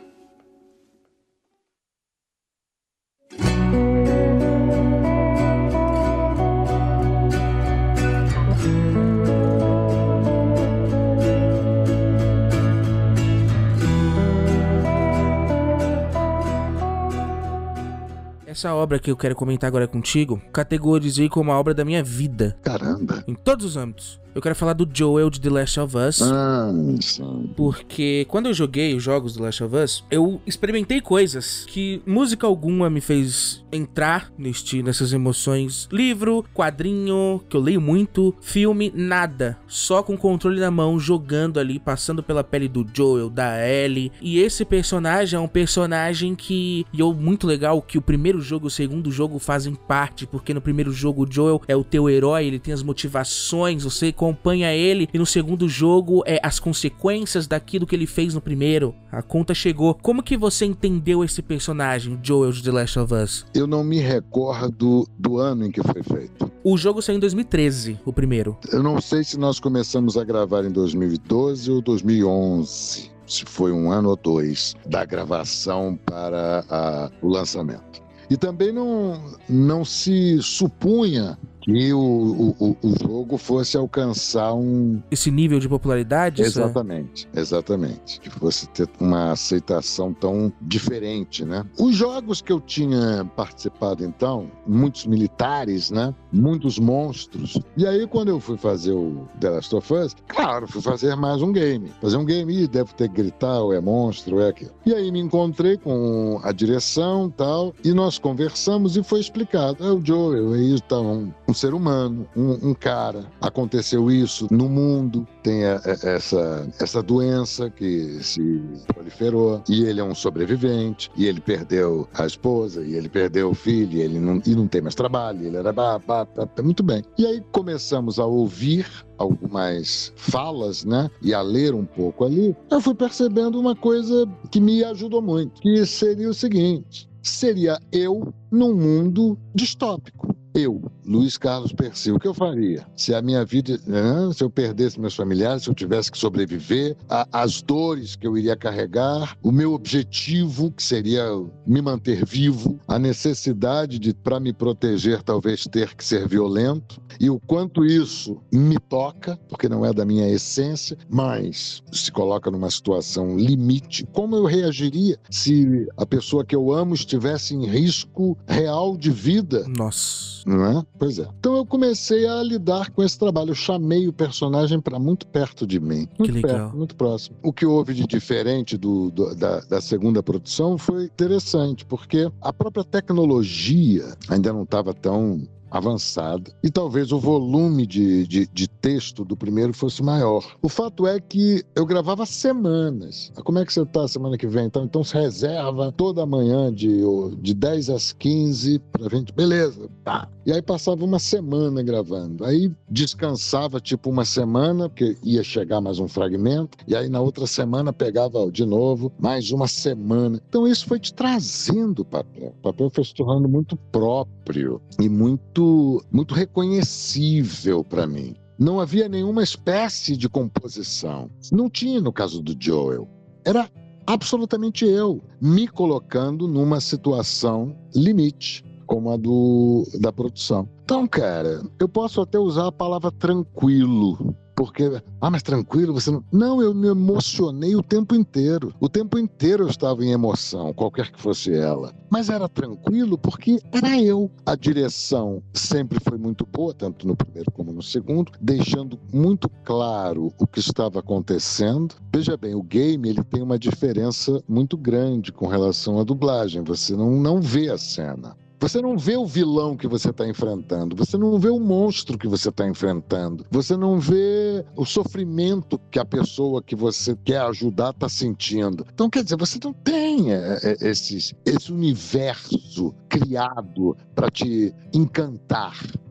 Essa obra que eu quero comentar agora contigo, categorizei como a obra da minha vida. Caramba. Em todos os âmbitos. Eu quero falar do Joel de The Last of Us. Ah, sim. Porque quando eu joguei os jogos do Last of Us, eu experimentei coisas que música alguma me fez entrar neste, nessas emoções. Livro, quadrinho, que eu leio muito, filme, nada. Só com o controle na mão, jogando ali, passando pela pele do Joel, da Ellie. E esse personagem é um personagem que... E eu, muito legal que o primeiro jogo e o segundo jogo fazem parte, porque no primeiro jogo o Joel é o teu herói, ele tem as motivações, você acompanha ele, e no segundo jogo é as consequências daquilo que ele fez no primeiro. A conta chegou. Como que você entendeu esse personagem, Joel de The Last of Us? Eu não me recordo do ano em que foi feito. O jogo saiu em dois mil e treze, o primeiro. Eu não sei se nós começamos a gravar em dois mil e doze ou dois mil e onze, se foi um ano ou dois da gravação para a, o lançamento. E também não, não se supunha que o, o, o jogo fosse alcançar um... Esse nível de popularidade? Exatamente, essa... exatamente. Que fosse ter uma aceitação tão diferente, né? Os jogos que eu tinha participado, então, muitos militares, né? Muitos monstros. E aí, quando eu fui fazer o The Last of Us, claro, fui fazer mais um game. Fazer um game, e deve ter que gritar, ou é monstro, ou é aquilo. E aí me encontrei com a direção e tal, e nós conversamos e foi explicado. É o Joel, é isso, tá, um, um ser humano, um, um cara. Aconteceu isso no mundo, tem a, a, essa, essa doença que se proliferou, e ele é um sobrevivente, e ele perdeu a esposa, e ele perdeu o filho, e ele não, e não tem mais trabalho, ele era bah, bah, bah, muito bem. E aí começamos a ouvir algumas falas, né, e a ler um pouco ali, eu fui percebendo uma coisa que me ajudou muito, que seria o seguinte: seria eu num mundo distópico. Eu, Luiz Carlos Persil, o que eu faria? Se a minha vida, né, se eu perdesse meus familiares, se eu tivesse que sobreviver, a, as dores que eu iria carregar, o meu objetivo, que seria me manter vivo, a necessidade de, para me proteger, talvez ter que ser violento, e o quanto isso me toca, porque não é da minha essência, mas se coloca numa situação limite. Como eu reagiria se a pessoa que eu amo estivesse em risco real de vida? Nossa. Não é? Pois é. Então eu comecei a lidar com esse trabalho. Eu chamei o personagem para muito perto de mim. Muito que legal. perto, muito próximo. O que houve de diferente do, do, da, da segunda produção foi interessante, porque a própria tecnologia ainda não estava tão avançada, e talvez o volume de, de, de texto do primeiro fosse maior. O fato é que eu gravava semanas. Como é que você tá semana que vem? Então, então se reserva toda manhã de, de dez às quinze para vinte. Beleza, tá. E aí passava uma semana gravando. Aí descansava tipo uma semana, porque ia chegar mais um fragmento, e aí na outra semana pegava de novo mais uma semana. Então isso foi te trazendo o papel. O papel foi se tornando muito próprio e muito muito reconhecível para mim. Não havia nenhuma espécie de composição. Não tinha no caso do Joel. Era absolutamente eu, me colocando numa situação limite, como a do, da produção. Então, cara, eu posso até usar a palavra tranquilo, porque, ah, mas tranquilo, você não... Não, eu me emocionei o tempo inteiro. O tempo inteiro eu estava em emoção, qualquer que fosse ela. Mas era tranquilo porque era eu. A direção sempre foi muito boa, tanto no primeiro como no segundo, deixando muito claro o que estava acontecendo. Veja bem, o game ele tem uma diferença muito grande com relação à dublagem. Você não, não vê a cena. Você não vê o vilão que você está enfrentando, você não vê o monstro que você está enfrentando, você não vê o sofrimento que a pessoa que você quer ajudar está sentindo. Então, quer dizer, você não tem esse, esse universo criado para te encantar.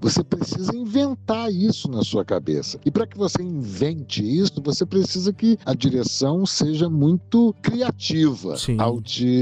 Você precisa inventar isso na sua cabeça. E para que você invente isso, você precisa que a direção seja muito criativa Sim. ao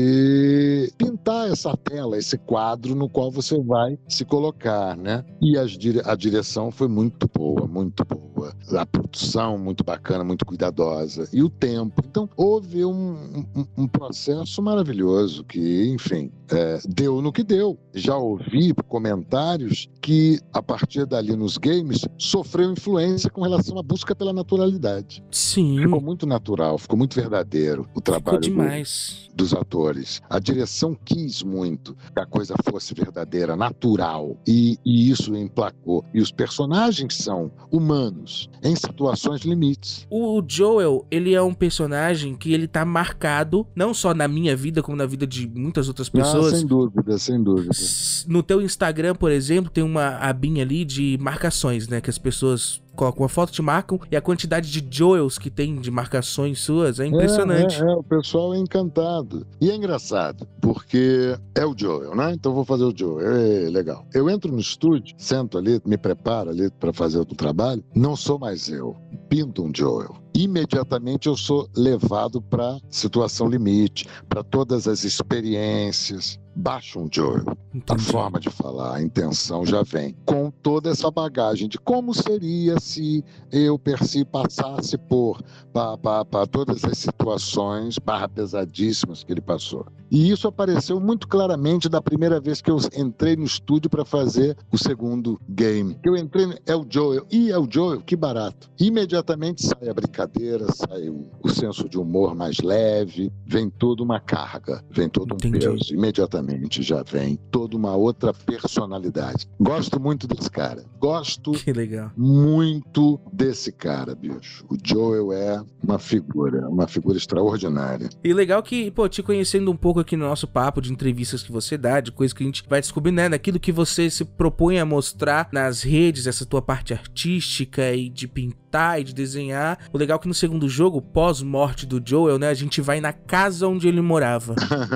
te pintar essa tela, esse quadro no qual você vai se colocar, né? E as dire- a direção foi muito boa, muito boa. A produção muito bacana, muito cuidadosa. E o tempo. Então, houve um, um, um processo maravilhoso que, enfim, é, deu no que deu. Já ouvi comentários que, a partir dali nos games, sofreu influência com relação à busca pela naturalidade. Sim. Ficou muito natural, ficou muito verdadeiro o trabalho Ficou demais. Do, dos atores. A direção quis muito que a coisa fosse verdadeira, natural, e, e isso emplacou. E os personagens são humanos, em situações limites. O Joel, ele é um personagem que ele tá marcado, não só na minha vida, como na vida de muitas outras pessoas. Ah, sem dúvida, sem dúvida. No teu Instagram, por exemplo, tem uma abinha ali de marcações, né? Que as pessoas colocam uma foto, te marcam, e a quantidade de Joels que tem de marcações suas é impressionante. É, é, é, o pessoal é encantado. E é engraçado, porque é o Joel, né? Então vou fazer o Joel. É legal. Eu entro no estúdio, sento ali, me preparo ali para fazer o trabalho, não sou mais eu. Pinto um Joel. Imediatamente eu sou levado para situação limite, para todas as experiências. Baixa um Joel. A forma de falar, a intenção já vem. Com toda essa bagagem de como seria se eu, Percy, passasse por pa, pa, pa, todas as situações barra pesadíssimas que ele passou. E isso apareceu muito claramente da primeira vez que eu entrei no estúdio para fazer o segundo game. Eu entrei, é o Joel. E é o Joel, que barato. Imediatamente sai a brincadeira, sai o, o senso de humor mais leve, vem toda uma carga, vem todo um Entendi. peso. Imediatamente já vem toda uma outra personalidade. Gosto muito desse cara. Gosto Que legal. muito desse cara, bicho. O Joel é uma figura, uma figura extraordinária. E legal que, pô, te conhecendo um pouco aqui no nosso papo de entrevistas que você dá, de coisas que a gente vai descobrir, né, daquilo que você se propõe a mostrar nas redes, essa tua parte artística e de pintar e de desenhar. O legal é que no segundo jogo, pós-morte do Joel, né, a gente vai na casa onde ele morava.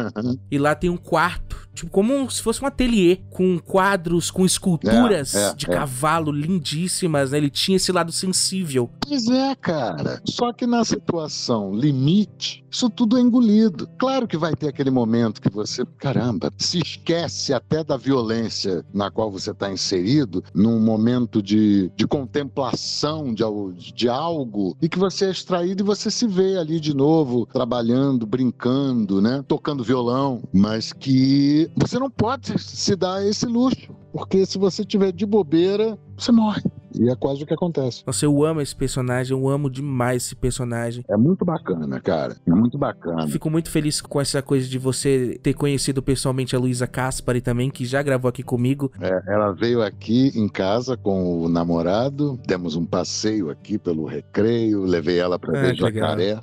E lá tem um quarto, tipo, como se fosse um ateliê, com quadros, com esculturas É, é, de é. cavalo lindíssimas, né? Ele tinha esse lado sensível. Pois é, cara. Só que na situação limite, isso tudo é engolido. Claro que vai ter aquele momento que você, caramba, se esquece até da violência na qual você está inserido, num momento de, de contemplação de, al- de algo, e que você é extraído e você se vê ali de novo, trabalhando, brincando, né? Tocando violão, mas que você não pode se dar esse luxo, porque se você tiver de bobeira, você morre. E é quase o que acontece. Nossa, eu amo esse personagem, eu amo demais esse personagem. É muito bacana, cara. É muito bacana. Fico muito feliz com essa coisa de você ter conhecido pessoalmente a Luísa Caspari também, que já gravou aqui comigo. É, ela veio aqui em casa com o namorado, demos um passeio aqui pelo Recreio, levei ela pra Ah, ver que legal. jacaré.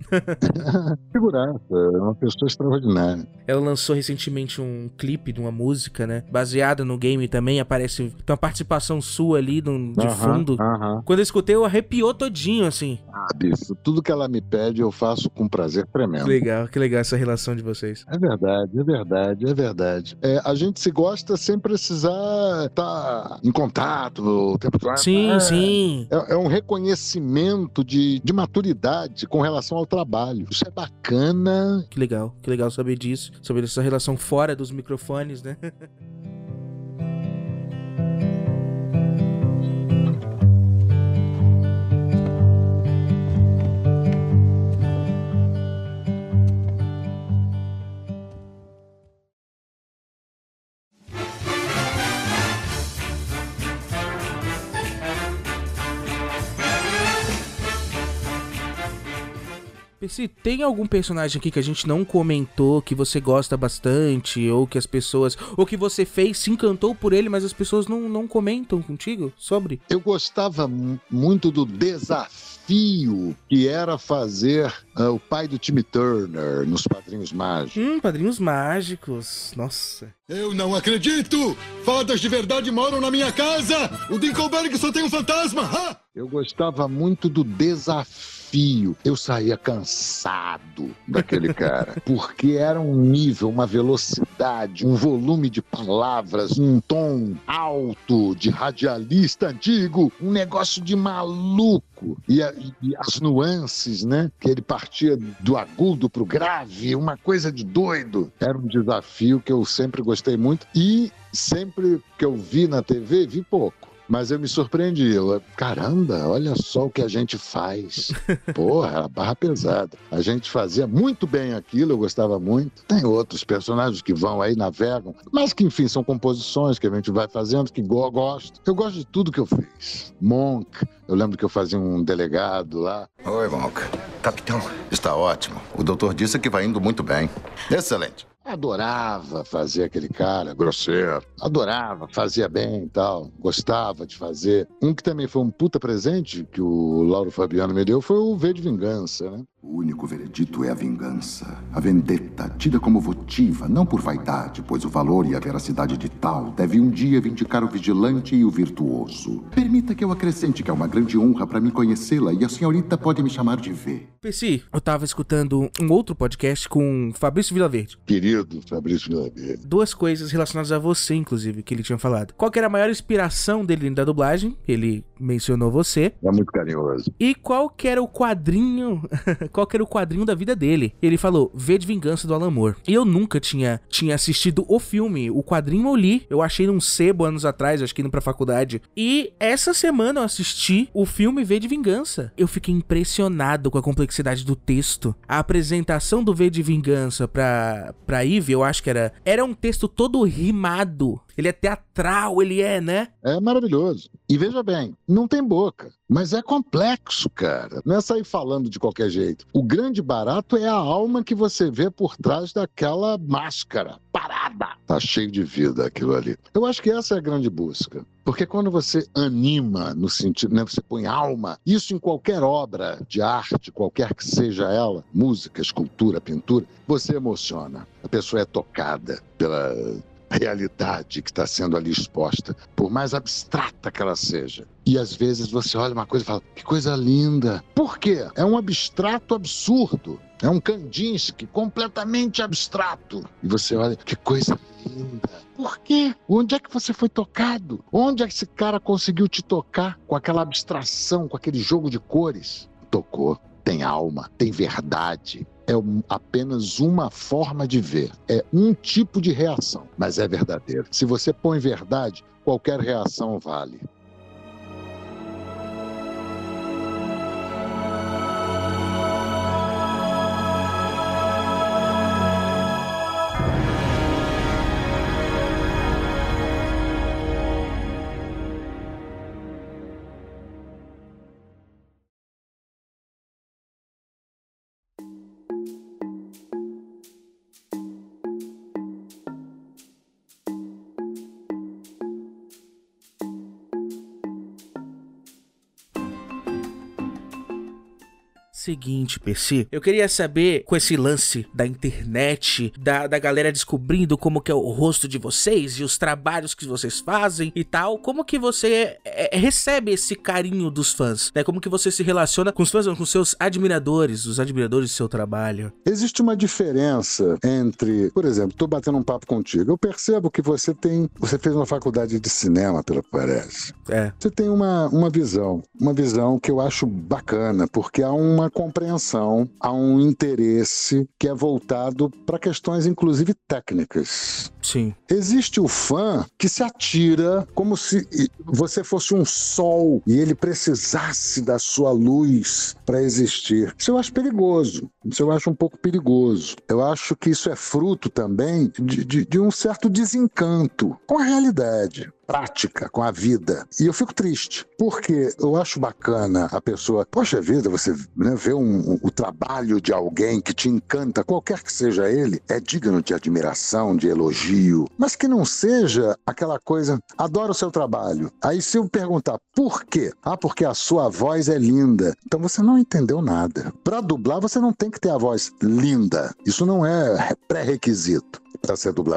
Figuraça, é uma pessoa extraordinária. Ela lançou recentemente um clipe de uma música, né? Baseada no game também, aparece... Tem uma participação sua ali no, de Aham, fundo. aham. Quando eu escutei, eu arrepiou todinho, assim. Ah, bicho, tudo que ela me pede eu faço com prazer tremendo. Que legal, que legal essa relação de vocês. É verdade, é verdade, é verdade. É, a gente se gosta sem precisar estar em contato o tempo todo. Sim, é, sim. É, é um reconhecimento de, de maturidade com relação ao trabalho. Isso é bacana. Que legal, que legal saber disso. Saber dessa relação fora dos microfones, né? Percy, tem algum personagem aqui que a gente não comentou, que você gosta bastante, ou que as pessoas... Ou que você fez, se encantou por ele, mas as pessoas não, não comentam contigo sobre? Eu gostava mu- muito do desafio que era fazer ah, o pai do Timmy Turner nos Padrinhos Mágicos. Hum, Padrinhos Mágicos. Nossa. Eu não acredito! Fadas de verdade moram na minha casa! O Dinkelberg só tem um fantasma! Ha! Eu gostava muito do desafio desafio. Eu saía cansado daquele cara, porque era um nível, uma velocidade, um volume de palavras, um tom alto de radialista antigo, um negócio de maluco. E, a, e as nuances, né? Que ele partia do agudo pro grave, uma coisa de doido. Era um desafio que eu sempre gostei muito e sempre que eu vi na T V, vi pouco. Mas eu me surpreendi. Eu, caramba, olha só o que a gente faz. Porra, barra pesada. A gente fazia muito bem aquilo, eu gostava muito. Tem outros personagens que vão aí, navegam, mas que, enfim, são composições que a gente vai fazendo, que eu gosto. Eu gosto de tudo que eu fiz. Monk, eu lembro que eu fazia um delegado lá. Oi, Monk. Capitão, está ótimo. O doutor disse que vai indo muito bem. Excelente. Adorava fazer aquele cara grosseiro. Adorava, fazia bem e tal. Gostava de fazer. Um que também foi um puta presente que o Lauro Fabiano me deu foi o V de Vingança, né? O único veredito é a vingança. A vendetta, tida como votiva, não por vaidade, pois o valor e a veracidade de tal deve um dia vindicar o vigilante e o virtuoso. Permita que eu acrescente que é uma grande honra para mim conhecê-la e a senhorita pode me chamar de V. Percy, eu tava escutando um outro podcast com Fabrício Vilaverde. Querido Fabrício Vilaverde. Duas coisas relacionadas a você, inclusive, que ele tinha falado. Qual que era a maior inspiração dele da dublagem? Ele mencionou você. É muito carinhoso. E qual que era o quadrinho... qual que era o quadrinho da vida dele? Ele falou, V de Vingança do Alan Moore. E eu nunca tinha, tinha assistido o filme. O quadrinho eu li. Eu achei num sebo anos atrás, acho que indo pra faculdade. E essa semana eu assisti o filme V de Vingança. Eu fiquei impressionado com a complexidade do texto. A apresentação do V de Vingança pra, pra Eve, eu acho que era... Era um texto todo rimado. Ele é teatral, ele é, né? É maravilhoso. E veja bem, não tem boca, mas é complexo, cara. Não é sair falando de qualquer jeito. O grande barato é a alma que você vê por trás daquela máscara parada. Tá cheio de vida aquilo ali. Eu acho que essa é a grande busca. Porque quando você anima, no sentido, né, você põe alma, isso em qualquer obra de arte, qualquer que seja ela, música, escultura, pintura, você emociona. A pessoa é tocada pela realidade que está sendo ali exposta, por mais abstrata que ela seja. E às vezes você olha uma coisa e fala, que coisa linda. Por quê? É um abstrato absurdo. É um Kandinsky completamente abstrato. E você olha, que coisa linda. Por quê? Onde é que você foi tocado? Onde é que esse cara conseguiu te tocar com aquela abstração, com aquele jogo de cores? Tocou. Tem alma, tem verdade. É apenas uma forma de ver. É um tipo de reação, mas é verdadeiro. Se você põe verdade, qualquer reação vale. Seguinte, Percy, eu queria saber, com esse lance da internet, da, da galera descobrindo como que é o rosto de vocês e os trabalhos que vocês fazem e tal, como que você é, recebe esse carinho dos fãs, né? Como que você se relaciona com os fãs, com seus admiradores, os admiradores do seu trabalho? Existe uma diferença entre, por exemplo, tô batendo um papo contigo, eu percebo que você tem, você fez uma faculdade de cinema, pelo que parece. É. Você tem uma, uma visão, uma visão que eu acho bacana, porque há uma compreensão, há um interesse que é voltado para questões, inclusive, técnicas. Sim. Existe o fã que se atira como se você fosse um sol e ele precisasse da sua luz para existir. Isso eu acho perigoso. Isso eu acho um pouco perigoso. Eu acho que isso é fruto também de, de, de um certo desencanto com a realidade prática, com a vida. E eu fico triste, porque eu acho bacana a pessoa, poxa vida, você, né, vê um, um, o trabalho de alguém que te encanta, qualquer que seja ele, é digno de admiração, de elogio, mas que não seja aquela coisa, adoro o seu trabalho. Aí se eu perguntar, por quê? Ah, porque a sua voz é linda. Então você não entendeu nada. Para dublar, você não tem que ter a voz linda. Isso não é pré-requisito para ser dublador.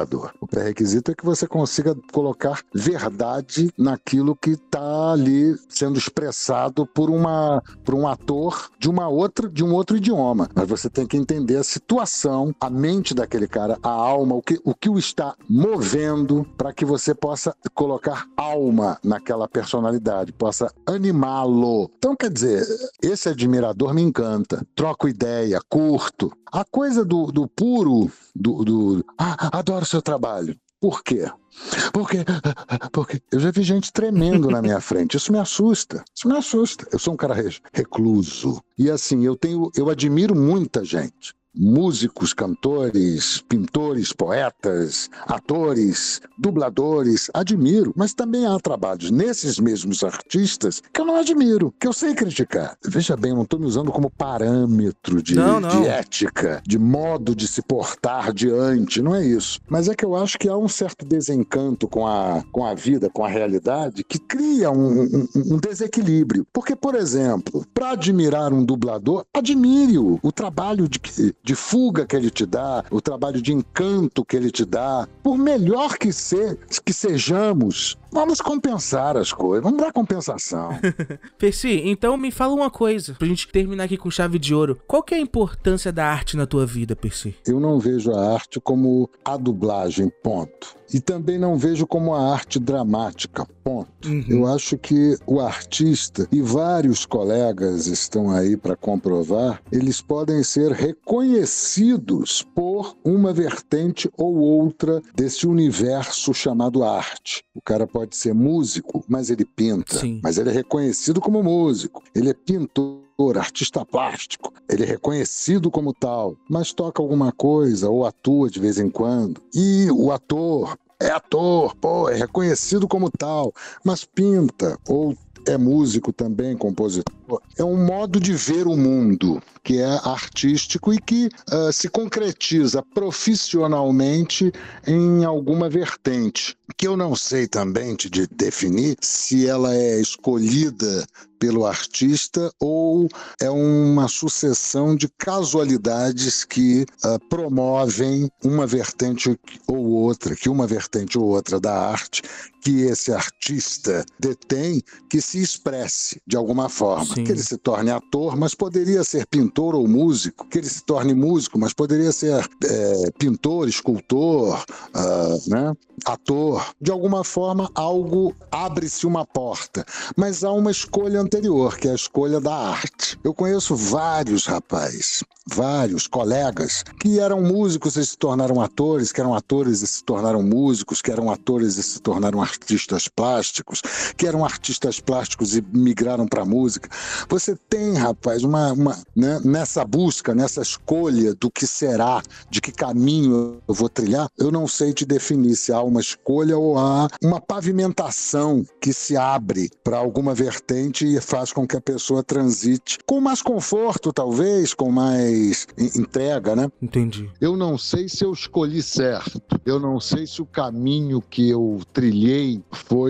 pré-requisito é que você consiga colocar verdade naquilo que está ali sendo expressado por, uma, por um ator de, uma outra, de um outro idioma. Mas você tem que entender a situação, a mente daquele cara, a alma, o que o, que o está movendo para que você possa colocar alma naquela personalidade, possa animá-lo. Então, quer dizer, esse admirador me encanta. Troco ideia, curto. A coisa do, do puro, do, do... Ah, adoro seu trabalho. Por quê? Porque, porque eu já vi gente tremendo na minha frente. Isso me assusta. Isso me assusta. Eu sou um cara recluso. E assim, eu tenho, eu admiro muita gente. Músicos, cantores, pintores, poetas, atores, dubladores, admiro, mas também há trabalhos nesses mesmos artistas que eu não admiro, que eu sei criticar. Veja bem, eu não estou me usando como parâmetro de, não, não. de ética, de modo de se portar diante, não é isso. Mas é que eu acho que há um certo desencanto com a, com a vida, com a realidade, que cria um, um, um desequilíbrio. Porque, por exemplo, para admirar um dublador, admire-o, o trabalho de que de fuga que ele te dá, o trabalho de encanto que ele te dá. Por melhor que, se, que sejamos, vamos compensar as coisas, vamos dar compensação. Percy, então me fala uma coisa, pra gente terminar aqui com chave de ouro. Qual que é a importância da arte na tua vida, Percy? Eu não vejo a arte como a dublagem, ponto. E também não vejo como a arte dramática, ponto. Uhum. Eu acho que o artista, e vários colegas estão aí para comprovar, eles podem ser reconhecidos por uma vertente ou outra desse universo chamado arte. O cara pode ser músico, mas ele pinta. Sim. Mas ele é reconhecido como músico. Ele é pintor, artista plástico, ele é reconhecido como tal, mas toca alguma coisa ou atua de vez em quando. E o ator é ator, pô, é reconhecido como tal, mas pinta ou é músico também, compositor. É um modo de ver o mundo que é artístico e que uh, se concretiza profissionalmente em alguma vertente, que eu não sei também te de definir se ela é escolhida pelo artista ou é uma sucessão de casualidades que uh, promovem uma vertente ou outra, que uma vertente ou outra da arte que esse artista detém, que se expresse de alguma forma. Sim. Que ele se torne ator, mas poderia ser pintor ou músico, que ele se torne músico, mas poderia ser é, pintor, escultor, uh, né? ator. De alguma forma, algo abre-se uma porta, mas há uma escolha anterior, que é a escolha da arte. Eu conheço vários rapazes, vários colegas, que eram músicos e se tornaram atores, que eram atores e se tornaram músicos, que eram atores e se tornaram artistas plásticos, que eram artistas plásticos e migraram para a música. Você tem, rapaz, uma, uma, né, nessa busca, nessa escolha do que será, de que caminho eu vou trilhar, eu não sei te definir se há uma escolha ou há uma pavimentação que se abre para alguma vertente e faz com que a pessoa transite com mais conforto, talvez, com mais entrega, né? Entendi. Eu não sei se eu escolhi certo. Eu não sei se o caminho que eu trilhei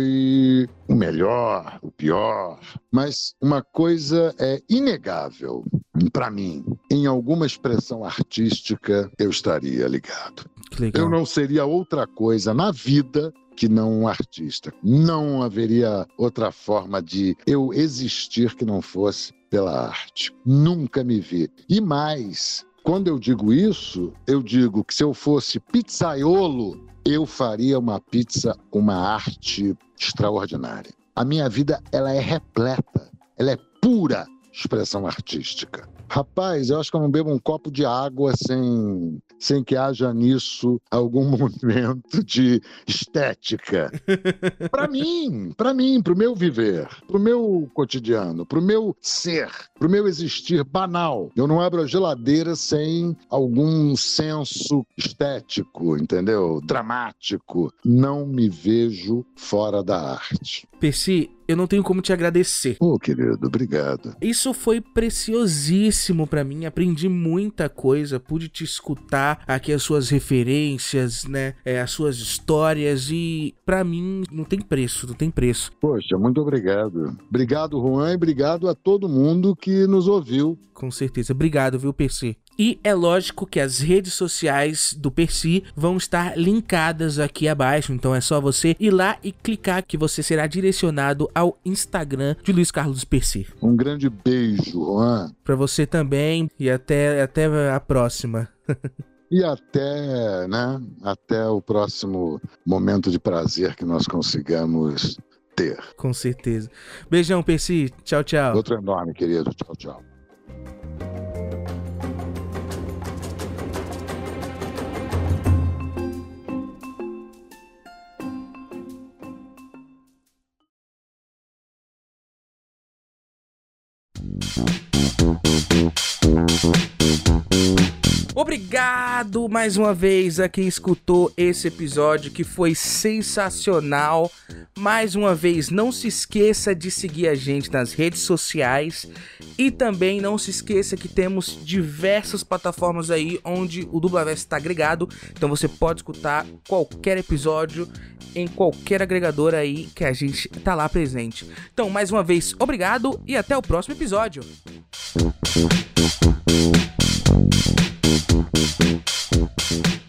foi o melhor, o pior. Mas uma coisa é inegável para mim. Em alguma expressão artística, eu estaria ligado. Que legal. Eu não seria outra coisa na vida que não um artista. Não haveria outra forma de eu existir que não fosse pela arte. Nunca me vi. E mais, quando eu digo isso, eu digo que se eu fosse pizzaiolo, eu faria uma pizza, uma arte extraordinária. A minha vida, ela é repleta, ela é pura expressão artística. Rapaz, eu acho que eu não bebo um copo de água sem, sem que haja nisso algum momento de estética. Para mim, para mim, pro meu viver, pro meu cotidiano, pro meu ser, pro meu existir banal. Eu não abro a geladeira sem algum senso estético, entendeu? Dramático. Não me vejo fora da arte. Percy, eu não tenho como te agradecer. Ô, oh, querido, obrigado. Isso foi preciosíssimo pra mim, aprendi muita coisa, pude te escutar aqui as suas referências, né, é, as suas histórias e pra mim não tem preço, não tem preço. Poxa, muito obrigado. Obrigado, Juan, e obrigado a todo mundo que nos ouviu. Com certeza. Obrigado, viu, Percy? E é lógico que as redes sociais do Percy vão estar linkadas aqui abaixo, então é só você ir lá e clicar que você será direcionado ao Instagram de Luiz Carlos Percy. Um grande beijo, Juan. Pra você também e até, até a próxima. E até, né, até o próximo momento de prazer que nós consigamos ter. Com certeza. Beijão, Percy. Tchau, tchau. Outro enorme, querido. Tchau, tchau. Obrigado mais uma vez a quem escutou esse episódio que foi sensacional. Mais uma vez, não se esqueça de seguir a gente nas redes sociais e também não se esqueça que temos diversas plataformas aí onde o Dublaverso está agregado. Então você pode escutar qualquer episódio em qualquer agregador aí que a gente tá lá presente. Então, mais uma vez, obrigado e até o próximo episódio. Thank you.